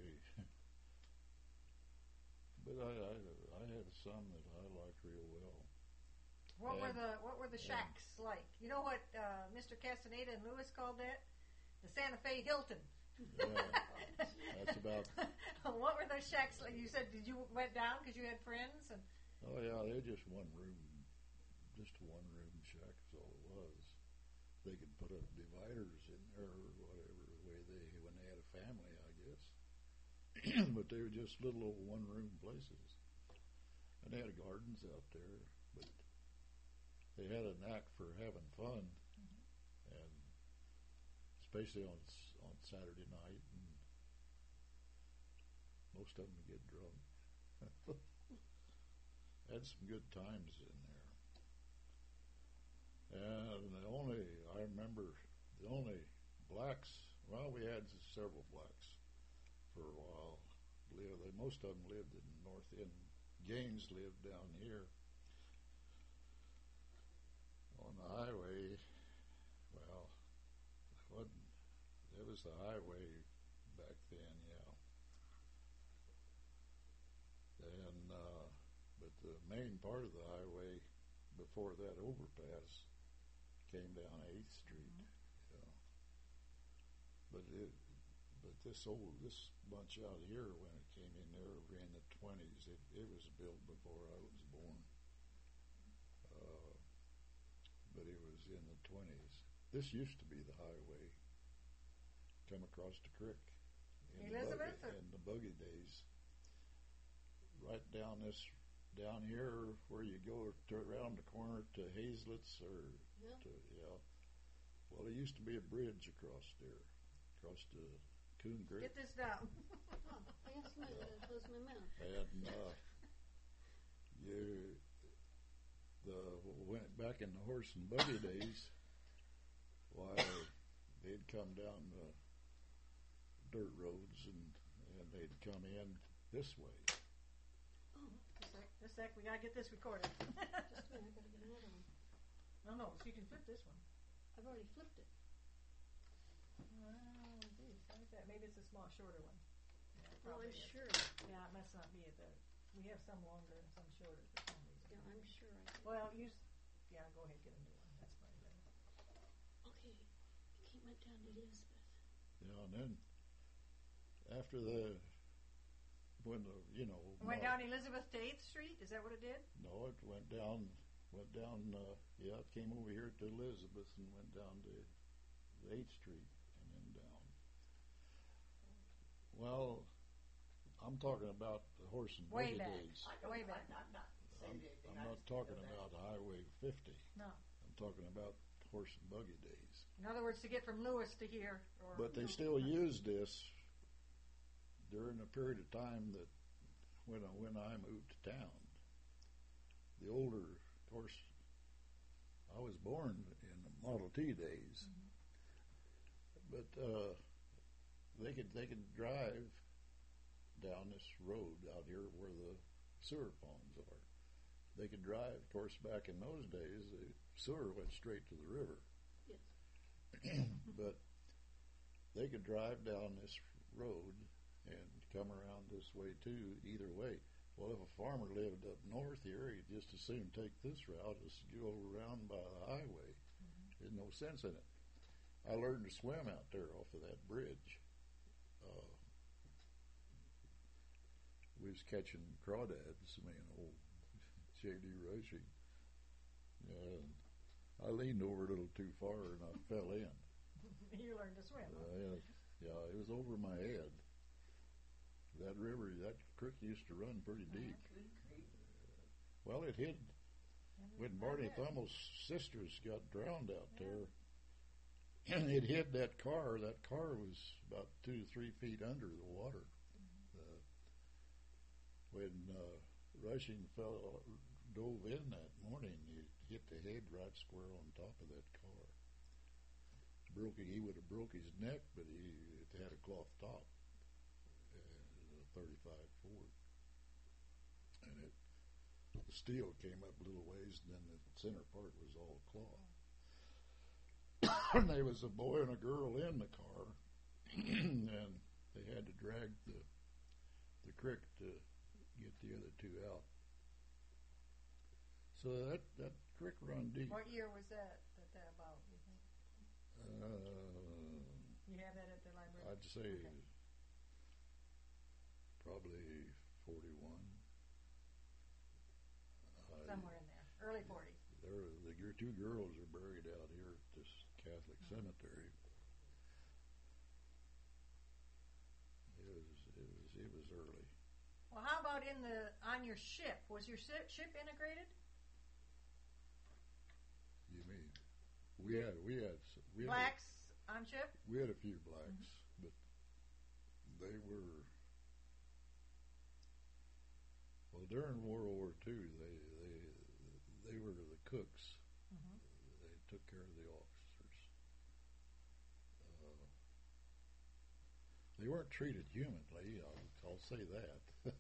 But I, I, I had some that I liked real well. What were And- the What were the shacks like? You know what uh, Mister Castaneda and Lewis called that? The Santa Fe Hilton. Yeah, that's about. What were those shacks like? You said did you went down because you had friends and. Oh yeah, they're just one room, just a one room shack. Is all it was. They could put up dividers in there or whatever way they when they had a family, I guess. But they were just little old one room places, and they had gardens out there. But they had a knack for having fun, mm-hmm. and especially on on Saturday night, and most of them get drunk. Had some good times in there. And the only, I remember, the only blacks, well, we had several blacks for a while. Live, most of them lived in the North End. Gaines lived down here. On the highway, well, it wasn't, it was the highway back then, yeah. And, uh, but the main part of the highway before that overpass came down eighth Street. Mm-hmm. Yeah. But it, but this old this bunch out here when it came in there in the twenties, it, it was built before I was born. Uh, but it was in the twenties. This used to be the highway. Come across the creek in Elizabeth, the buggy, in the buggy days. Right down this, down here where you go to around the corner to Hazlett's or Yeah. to, yeah. Well, there used to be a bridge across there, across the Coon Creek. Get this down. Oh, yes, my, uh, close my mouth. And uh, you, the went back in the horse and buggy days. Why they'd come down the dirt roads and and they'd come in this way. Oh, Just a sec, just a sec, we gotta get this recorded. just a minute, I gotta get another one. No, no, so you can flip this one. I've already flipped it. Well, geez, how is that? Maybe it's a small, shorter one. Yeah, it Well, probably I'm is. sure. Yeah, it must not be at the. We have some longer and some shorter for some reason. Yeah, I'm sure I did. Well, use. Yeah, go ahead, get a new one. That's probably better. Okay, Kate went down to Elizabeth. Yeah, and then after the when the you know It went down Elizabeth to eighth Street. Is that what it did? no, it went down went down. Uh, yeah, it came over here to Elizabeth and went down to eighth Street and then down. Well, I'm talking about the horse and Way buggy back. days. I don't Way know, back. I'm not, not say I'm, anything. I'm I not just talking know that. about Highway fifty. No. I'm talking about horse and buggy days. In other words, to get from Lewis to here. Or, But they still use this during the period of time that when I, when I moved to town. The older, of course, I was born in the Model T days, Mhm. but uh, they could they could drive down this road out here where the sewer ponds are. They could drive. Of course, back in those days, the sewer went straight to the river. Yes. But they could drive down this road and come around this way too, either way. Well, if a farmer lived up north here, he'd just as soon take this route as go around by the highway. Mhm. There's no sense in it. I learned to swim out there off of that bridge. Uh, we was catching crawdads, me and old J D Rushing. And I leaned over a little too far and I fell in. You learned to swim. Huh? Uh, yeah, yeah, it was over my head. That river, that creek used to run pretty deep. Good creek. Well, it hid when I Barney bet. Thummel's sisters got drowned out Yeah. there. And it hid that car. That car was about two to three feet under the water. Uh, when uh, Rushing fell, dove in that morning, he hit the head right square on top of that car. Broke it. He would have broke his neck, but he it had a cloth top, uh, a thirty-five Ford, and it the steel came up a little ways, and then the center part was all cloth. And there was a boy and a girl in the car, and they had to drag the the creek to get the other two out. So that that creek run deep. What year was that? That, that about? You think? Uh, You have that at the library? I'd say Okay. probably forty-one. I- Somewhere in there, early forties. There, the your two girls are buried out here at this Catholic cemetery. It was, it was, it was early. Well, how about in the on your ship? Was your ship, ship integrated? You mean we had, we had, we had, Blacks on ship? we had a few blacks, but they were. Well, during World War Two, they they they were the cooks. Mm-hmm. They took care of the officers. Uh, they weren't treated humanly. I'll, I'll say that.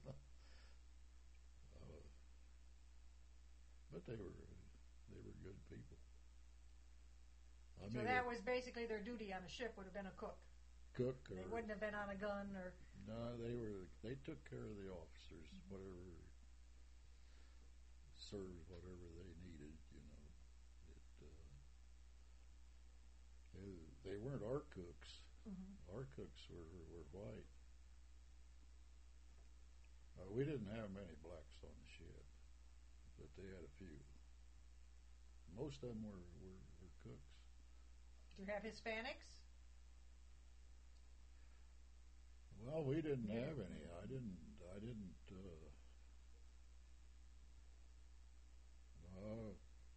uh, but they were they were good people. I So mean, that was basically their duty on a ship. Would have been a cook. cook or They wouldn't have been on a gun or. no, they were they took care of the officers, whatever served whatever they needed. You know, it, uh, they, they weren't our cooks. Mm-hmm. Our cooks were were white. Uh, we didn't have many blacks on the ship, but they had a few. Most of them were, were, were cooks. Do you have Hispanics? Well, we didn't Yeah. have any. I didn't. I didn't. Uh, uh,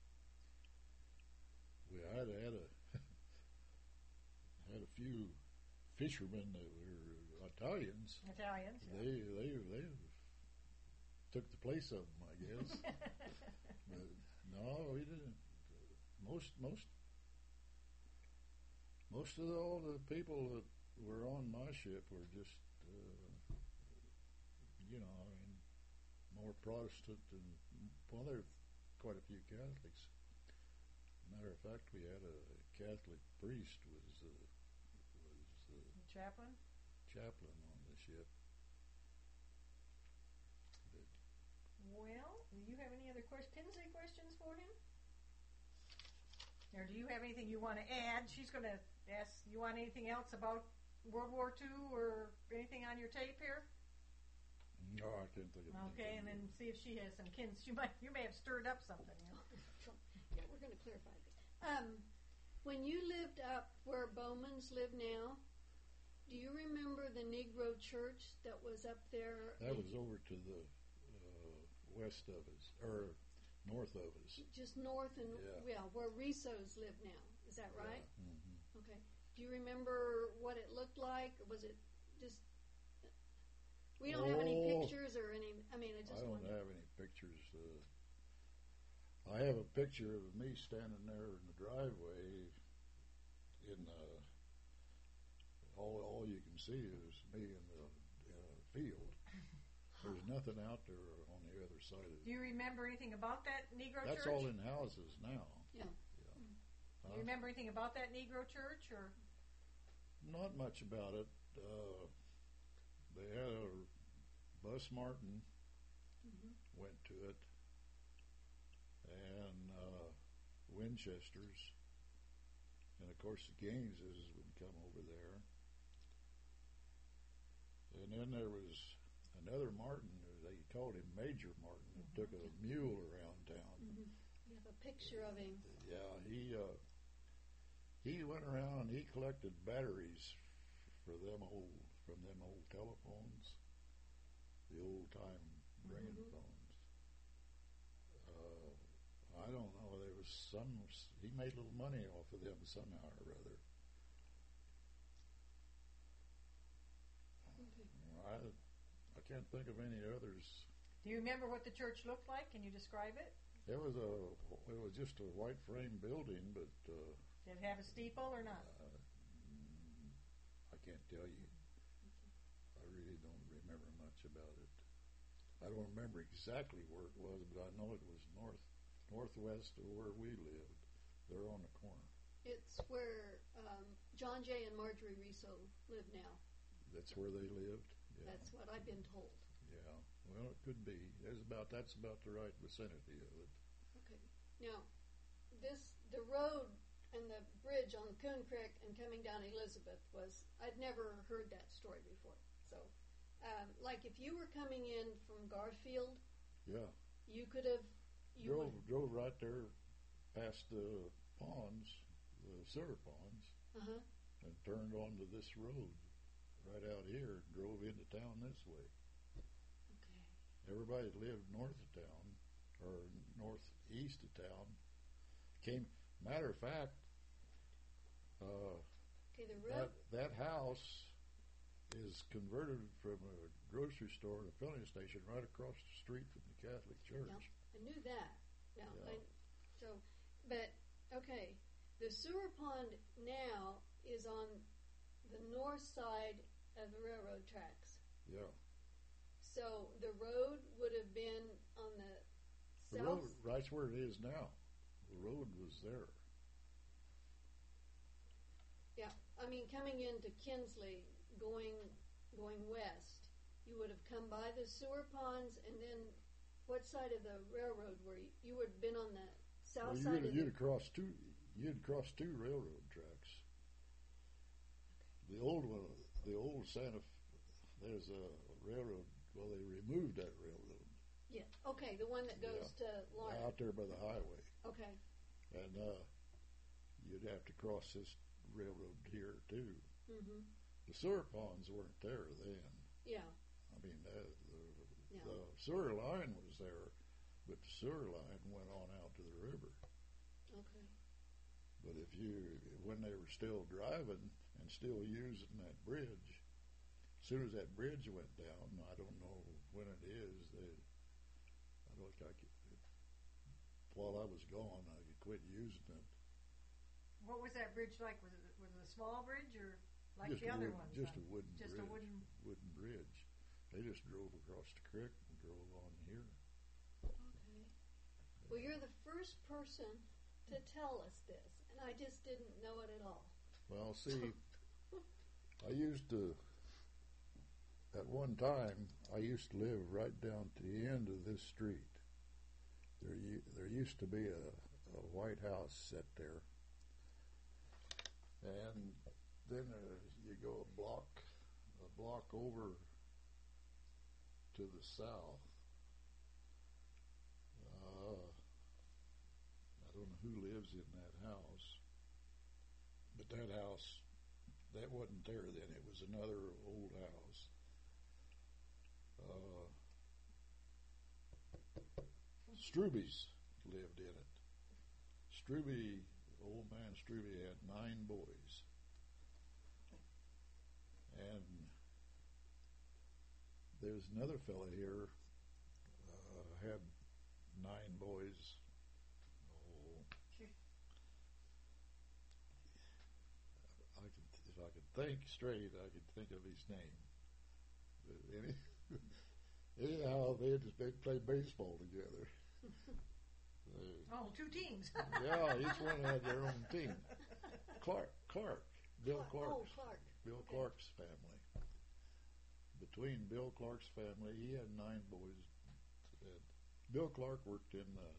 we had had a had a few fishermen that were Italians. Italians. yeah. They they they took the place of them, I guess. But no, we didn't. Most most most of the, all the people that were on my ship were just, uh, you know, I mean, more Protestant than well, there were quite a few Catholics. Matter of fact, we had a Catholic priest was uh, was the Chaplain. chaplain on the ship. But Well, do you have any other questions, Tinsley questions for him? Or do you have anything you want to add? She's going to ask, you want anything else about World War Two or anything on your tape here? no, I can't think of Okay, and then anything. see if she has some kins. You might, you may have stirred up something. You know? Yeah, we're going to clarify this. Um, when you lived up where Bowman's live now, do you remember the Negro church that was up there? That was over to the uh, west of us, or north of us. Just north and Yeah. yeah, where Risso's live now. Is that right? Yeah. Mm-hmm. Okay. Do you remember what it looked like, or was it just? We don't have any Oh, pictures or any. I mean, I just I don't wondered. have any pictures. Uh, I have a picture of me standing there in the driveway. In uh, all, all you can see is me in the in a field. There's nothing out there on the other side of Do it. you remember anything about that Negro That's church? all in houses now. Yeah. Yeah. Do you remember anything about that Negro church, or? Not much about it. Uh, they had a Bus Martin Mhm. went to it, and uh, Winchesters, and of course the Gaineses would come over there. And then there was another Martin, they called him Major Martin, who took a mule around town. Mhm. You have a picture of him. Yeah, he uh, he went around and he collected batteries for them old from them old telephones, the old time ringing Mhm. phones. Uh, I don't know. There was some. He made a little money off of them somehow or other. Okay. I I can't think of any others. Do you remember what the church looked like? Can you describe it? It was a it was just a white frame building, but uh, Did it have a steeple or not? uh, mm, I can't tell you. I really don't remember much about it. I don't remember exactly where it was, but I know it was north northwest of where we lived. They're on the corner. It's where um, John Jay and Marjorie Risso live now. That's where they lived. Yeah. That's what I've been told. Yeah. Well, it could be. It's about that's about the right vicinity of it. Okay. Now, this the road and the bridge on Coon Creek and coming down Elizabeth was I'd never heard that story before. So, um, like if you were coming in from Garfield, Yeah. you could have you drove would, drove right there past the ponds, the sewer ponds, uh-huh. and turned onto this road right out here and drove into town this way. Okay. Everybody that lived north of town or northeast of town came. Matter of fact, uh, Okay, the that road. that house is converted from a grocery store to a filling station right across the street from the Catholic Church. Yeah, I knew that. Now, Yeah. I, so, but okay, the sewer pond now is on the north side of the railroad tracks. Yeah, So the road would have been on the the south. road right where it is now. The road was there. Yeah, I mean coming into Kinsley, going going west, you would have come by the sewer ponds, and then what side of the railroad were you? You would have been on the south Well, side you'd, of you'd the. cross two. You'd cross two railroad tracks. The old one, the old Santa. F- There's a railroad. Well, they removed that railroad Yeah. Okay, the one that goes to Lawrence. out there by the highway, Okay. and uh, you'd have to cross this railroad here too. Mhm. The sewer ponds weren't there then. Yeah. I mean, uh, the, Yeah. the sewer line was there, but the sewer line went on out to the river. Okay. But if you, when they were still driving and still using that bridge, as soon as that bridge went down, I don't know when it is, they, I don't think I could, while I was gone, I could quit using it. What was that bridge like? Was it was it a small bridge or like just the a other wooden, ones? Just on- a wooden just bridge. a wooden. wooden bridge. They just drove across the creek and drove on here. Okay. Well, you're the first person to tell us this, and I just didn't know it at all. Well, see, I used to, at one time, I used to live right down to the end of this street. There, u- there used to be a, a white house set there, and then uh, you go a block, a block over to the south. Uh, I don't know who lives in that house, but that house, that wasn't there then. It was another old house. Uh, Struby's lived in it. Struby, old man Struby had nine boys. And there's another fella here, uh, had nine boys. Oh, I could, if I could think straight, I could think of his name. But any, anyhow, they just they played baseball together. They, Oh, two teams. yeah, each one had their own team. Clark, Clark, Bill Clark. Clark's, Oh, Clark. Bill Okay. Clark's family. Between Bill Clark's family, he had nine boys. And Bill Clark worked in the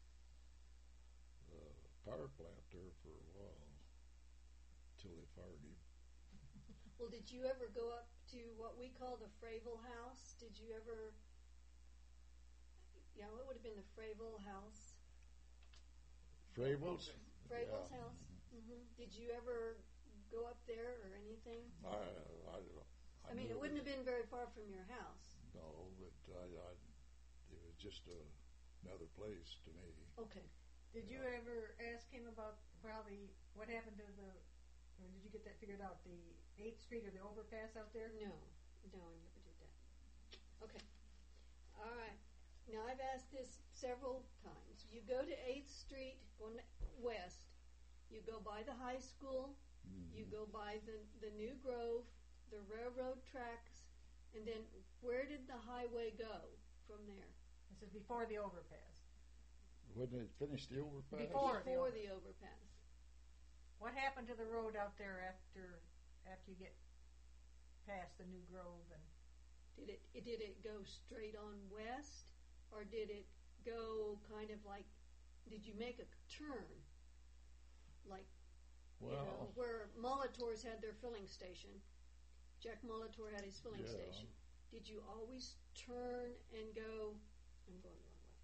uh, power plant there for a while, till they fired him. Well, did you ever go up to what we call the Fravel House? Did you ever? Yeah, what would have been the Fravel House? Fravel's? Fravel's Yeah. house. hmm Did you ever go up there or anything? I, I, don't- I, mean, it knew wouldn't have been very far from your house. No, but I, I, it was just a, another place to me. Okay. Did you ever ask him about well the what happened to the or did you get that figured out, the eighth Street or the overpass out there? No, no, I never did that. Okay. All right. Now, I've asked this several times. You go to eighth Street, going west. You go by the high school. Mm-hmm. You go by the, the New Grove, the railroad tracks, and then where did the highway go from there? This is before the overpass. When they finished the overpass? Before. Before the the overpass. What happened to the road out there after after you get past the New Grove and Did it, it did it go straight on west, or did it go kind of like? Did you make a turn, like you know, Well, where Molitor's had their filling station? Jack Molitor had his filling Yeah. station. Did you always turn and go? I'm going the wrong way.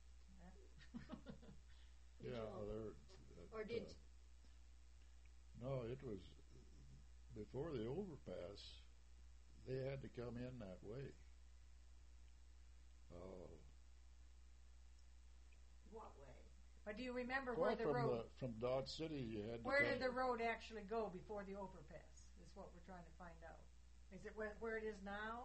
Did yeah, you al- there. or did uh, no, it was before the overpass. They had to come in that way. Uh, What way? but do you remember well, where the from road the, from Dodge City, you had to where come. did the road actually go before the overpass? Is what we're trying to find out. Is it where, where it is now?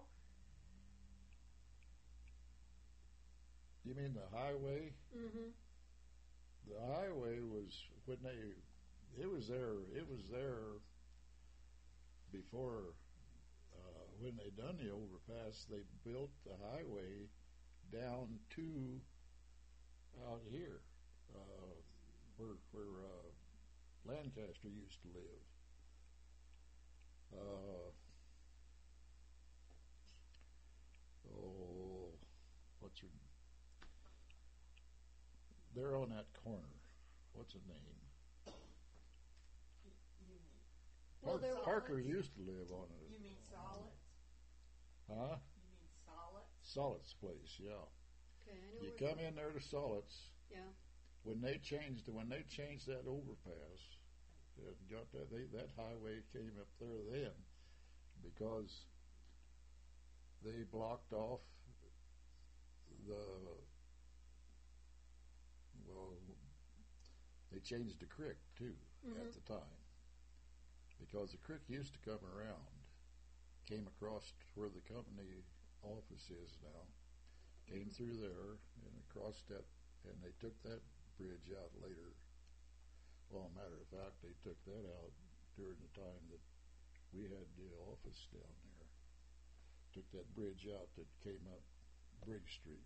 You mean the highway? Mm-hmm. The highway was when they. It was there. It was there before. Uh, when they done the overpass, they built the highway down to out here, uh, where where uh, Lancaster used to live. Uh, oh, what's her? They're on that corner. What's her name? You, you mean Well, Park- there- Parker used to live on it. you mean solids? Huh? You mean solids? Solid's place, yeah. Okay, I know You where come in there to Solid's. Yeah. When they changed when they changed that overpass, and got that they, that highway came up there then, because they blocked off the well, they changed the creek too Mhm. at the time, because the creek used to come around, came across where the company office is now, came through there and across that, and they took that bridge out later. Well, matter of fact, they took that out during the time that we had the office down there. Took that bridge out that came up Briggs Street.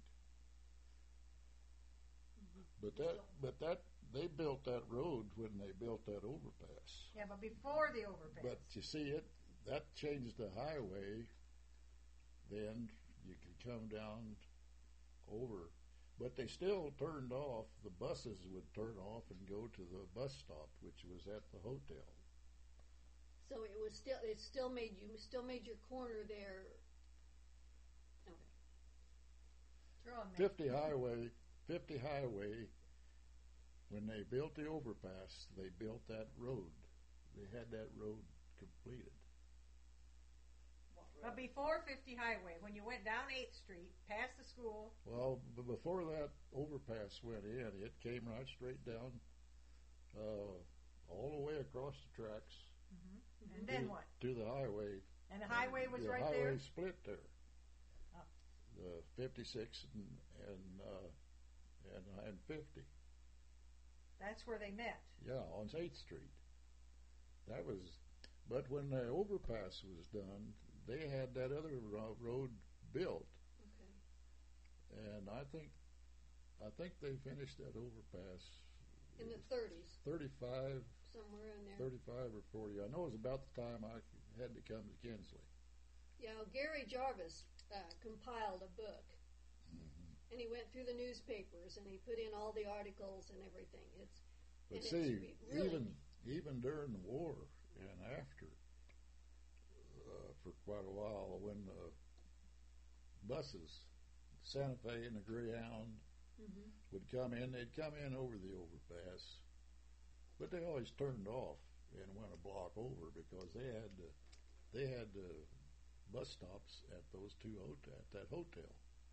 But that, but that, they built that road when they built that overpass. Yeah, but before the overpass. But you see it, that changed the highway. Then you could come down over, but they still turned off. The buses would turn off and go to the bus stop, which was at the hotel. So it was still it still made you still made your corner there. Okay. They're on there. Fifty highway, fifty highway. When they built the overpass, they built that road. They had that road completed. What But before fifty Highway, when you went down eighth Street, past the school, Well, b- before that overpass went in, it came right straight down, uh, all the way across the tracks and then to, what? to the highway. And the highway was the right highway there? split there. Oh. The fifty-six and and uh, and, and fifty. That's where they met. Yeah, on eighth Street. That was, but when the overpass was done, they had that other ro- road built, Okay. and I think, I think they finished that overpass In the thirties, thirty-five, somewhere in there. thirty-five or forty. I know it was about the time I had to come to Kinsley. Yeah, well, Gary Jarvis uh, compiled a book, Mm-hmm. and he went through the newspapers and he put in all the articles and everything. It's But and see, it's re- really, even even during the war and after, uh, for quite a while, when the buses, Santa Fe and the Greyhound, Mhm. would come in, they'd come in over the overpass, but they always turned off and went a block over because they had to, they had uh, bus stops at those two hot- at that hotel.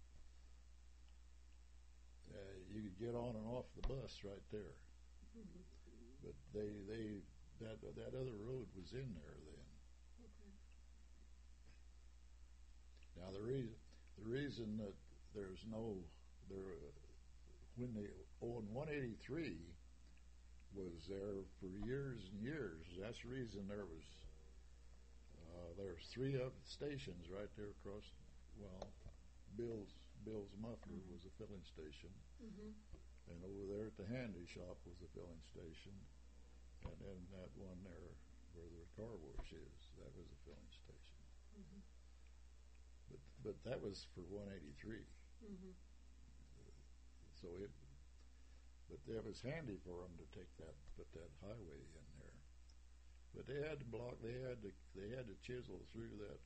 Uh, you could get on and off the bus right there. Mhm. But they they that that other road was in there then. Okay. Now the reason the reason that there's no there uh, when they on one eighty-three was there for years and years. That's the reason there was uh, there's three of stations right there across. Well, Bill's Bill's Muffler was a filling station. Mhm. And over there at the handy shop was a filling station. And then that one there where the car wash is, that was a filling station. Mhm. But but that was for one eighty-three. Mhm. So it, but it was handy for them to take that, put that highway in there. But they had to block, they had to, they had to chisel through that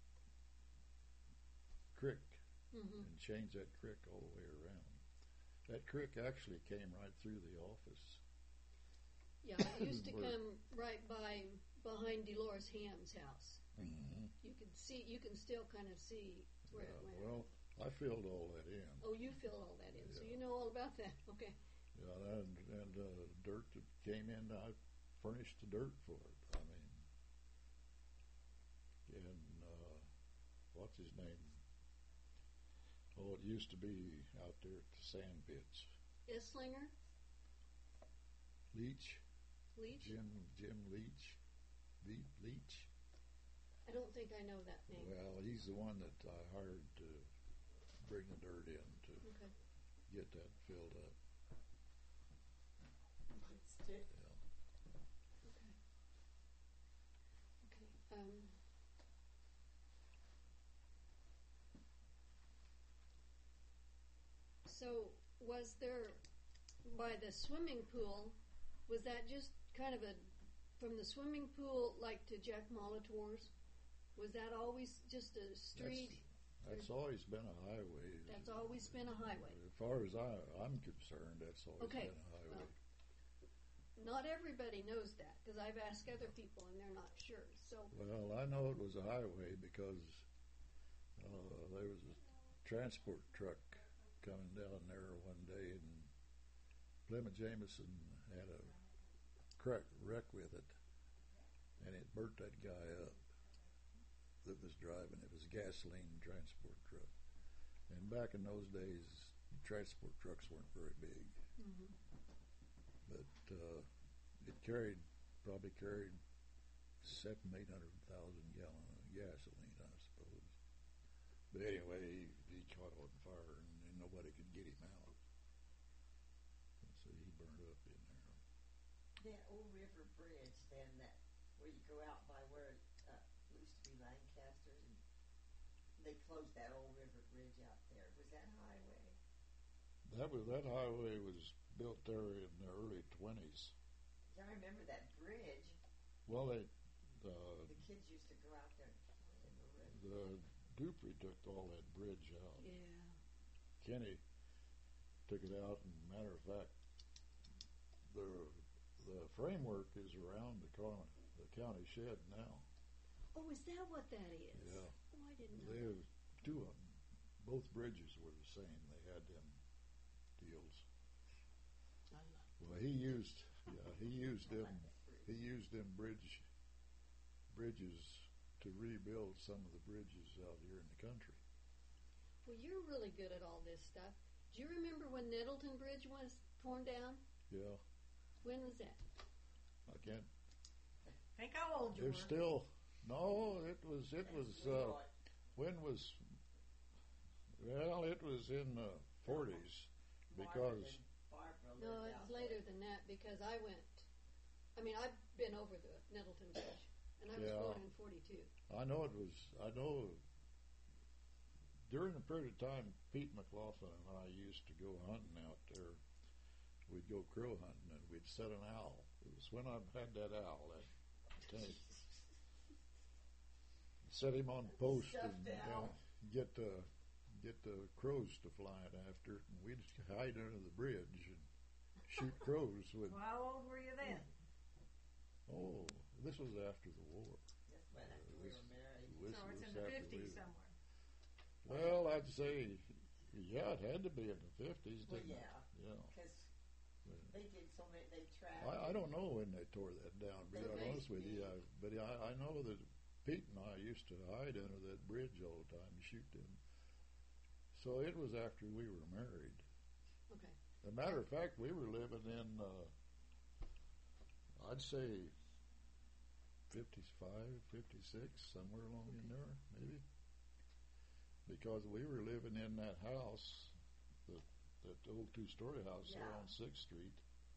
creek Mhm. and change that creek all the way around. That creek actually came right through the office. Yeah, it used to Where- come right by behind Dolores Ham's house. Mm-hmm. You can see, you can still kind of see where it went. Well, I filled all that in. Oh, you filled all that in, so Yeah. you know all about that. Okay. Yeah, and, and uh, dirt that came in, I furnished the dirt for it. I mean, and uh, what's his name? Oh, it used to be out there at the sand pits. Islinger, Leach, Leach. Jim Jim Leach, Le- Leach. I don't think I know that name. Well, he's the one that I hired to bring the dirt in to Okay. get that filled up. Good stick. Yeah. Okay. Okay. Um, so, was there by the swimming pool? Was that just kind of a from the swimming pool like to Jack Molitor's? Was that always just a street? That's always been a highway. That's always been a highway. As far as I, I'm concerned, that's always Okay. been a highway. Not everybody knows that because I've asked other people and they're not sure. So, Well, I know it was a highway because uh, there was a transport truck coming down there one day, and Plymouth Jameson had a crack wreck with it, and it burnt that guy up that was driving. It was a gasoline transport truck, and back in those days, transport trucks weren't very big, mhm. but uh, it carried probably carried seven, eight hundred thousand gallon of gasoline, I suppose. But anyway, he, he caught on fire, and, and nobody could get him out. And so he burned up in there. That old river bridge, then that where you go out by where it uh, used to be Lancaster's, and they closed that old river bridge out there. Was that highway? That was that highway was built there in the early twenties. I remember that bridge. Well, they uh, The kids used to go out there and play in the river. the Dupree took all that bridge out. Yeah. Kenny took it out, and matter of fact, the the framework is around the county, the county shed now. Oh, is that what that is? Yeah. didn't know. They have two of them. Both bridges were the same. They had them deals. I love Well, he used, yeah, he used I them. like that bridge. He used them bridge bridges to rebuild some of the bridges out here in the country. Well, you're really good at all this stuff. Do you remember when Nettleton Bridge was torn down? Yeah, When was that? I can't. Think how old you It was were. still no. It was. It was. We Uh, bought- when was? Well, it was in the forties because Barbara lived No, out it's there. later than that because I went. I mean, I've been over the Nettleton Bridge, and I was Yeah. born in forty-two. I know it was. I know during the period of time Pete McLaughlin and I used to go hunting out there. We'd go crow hunting and we'd set an owl. It was when I had that owl. That tank. Set him on the post Stuffed and owl. uh, get the get the crows to flying after it, and we'd hide under the bridge and shoot crows with. Well, how old were you then? Oh, this was after the war. That's when after we were married. This So it's was in the after fifties we- somewhere. Well, I'd say, yeah, it had to be in the fifties, Well, didn't yeah, it? Yeah. because they did so many. They trapped. I, I don't know when they tore that down, to be Okay. honest with you. I, but I, I know that Pete and I used to hide under that bridge all the time and shoot them. So it was after we were married. Okay. As a matter of fact, we were living in, uh, I'd say, fifty-five, fifty-six, somewhere along in there, maybe. Because we were living in that house, the, that old two-story house there Yeah. on sixth Street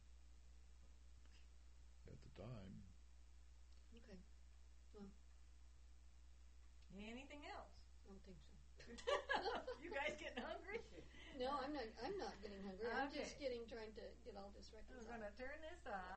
at the time. Okay. Anything else? I don't think so. You guys getting hungry? No, I'm not. I'm not getting hungry. I'm just Okay. getting trying to get all this We're reconciled. going to turn this off.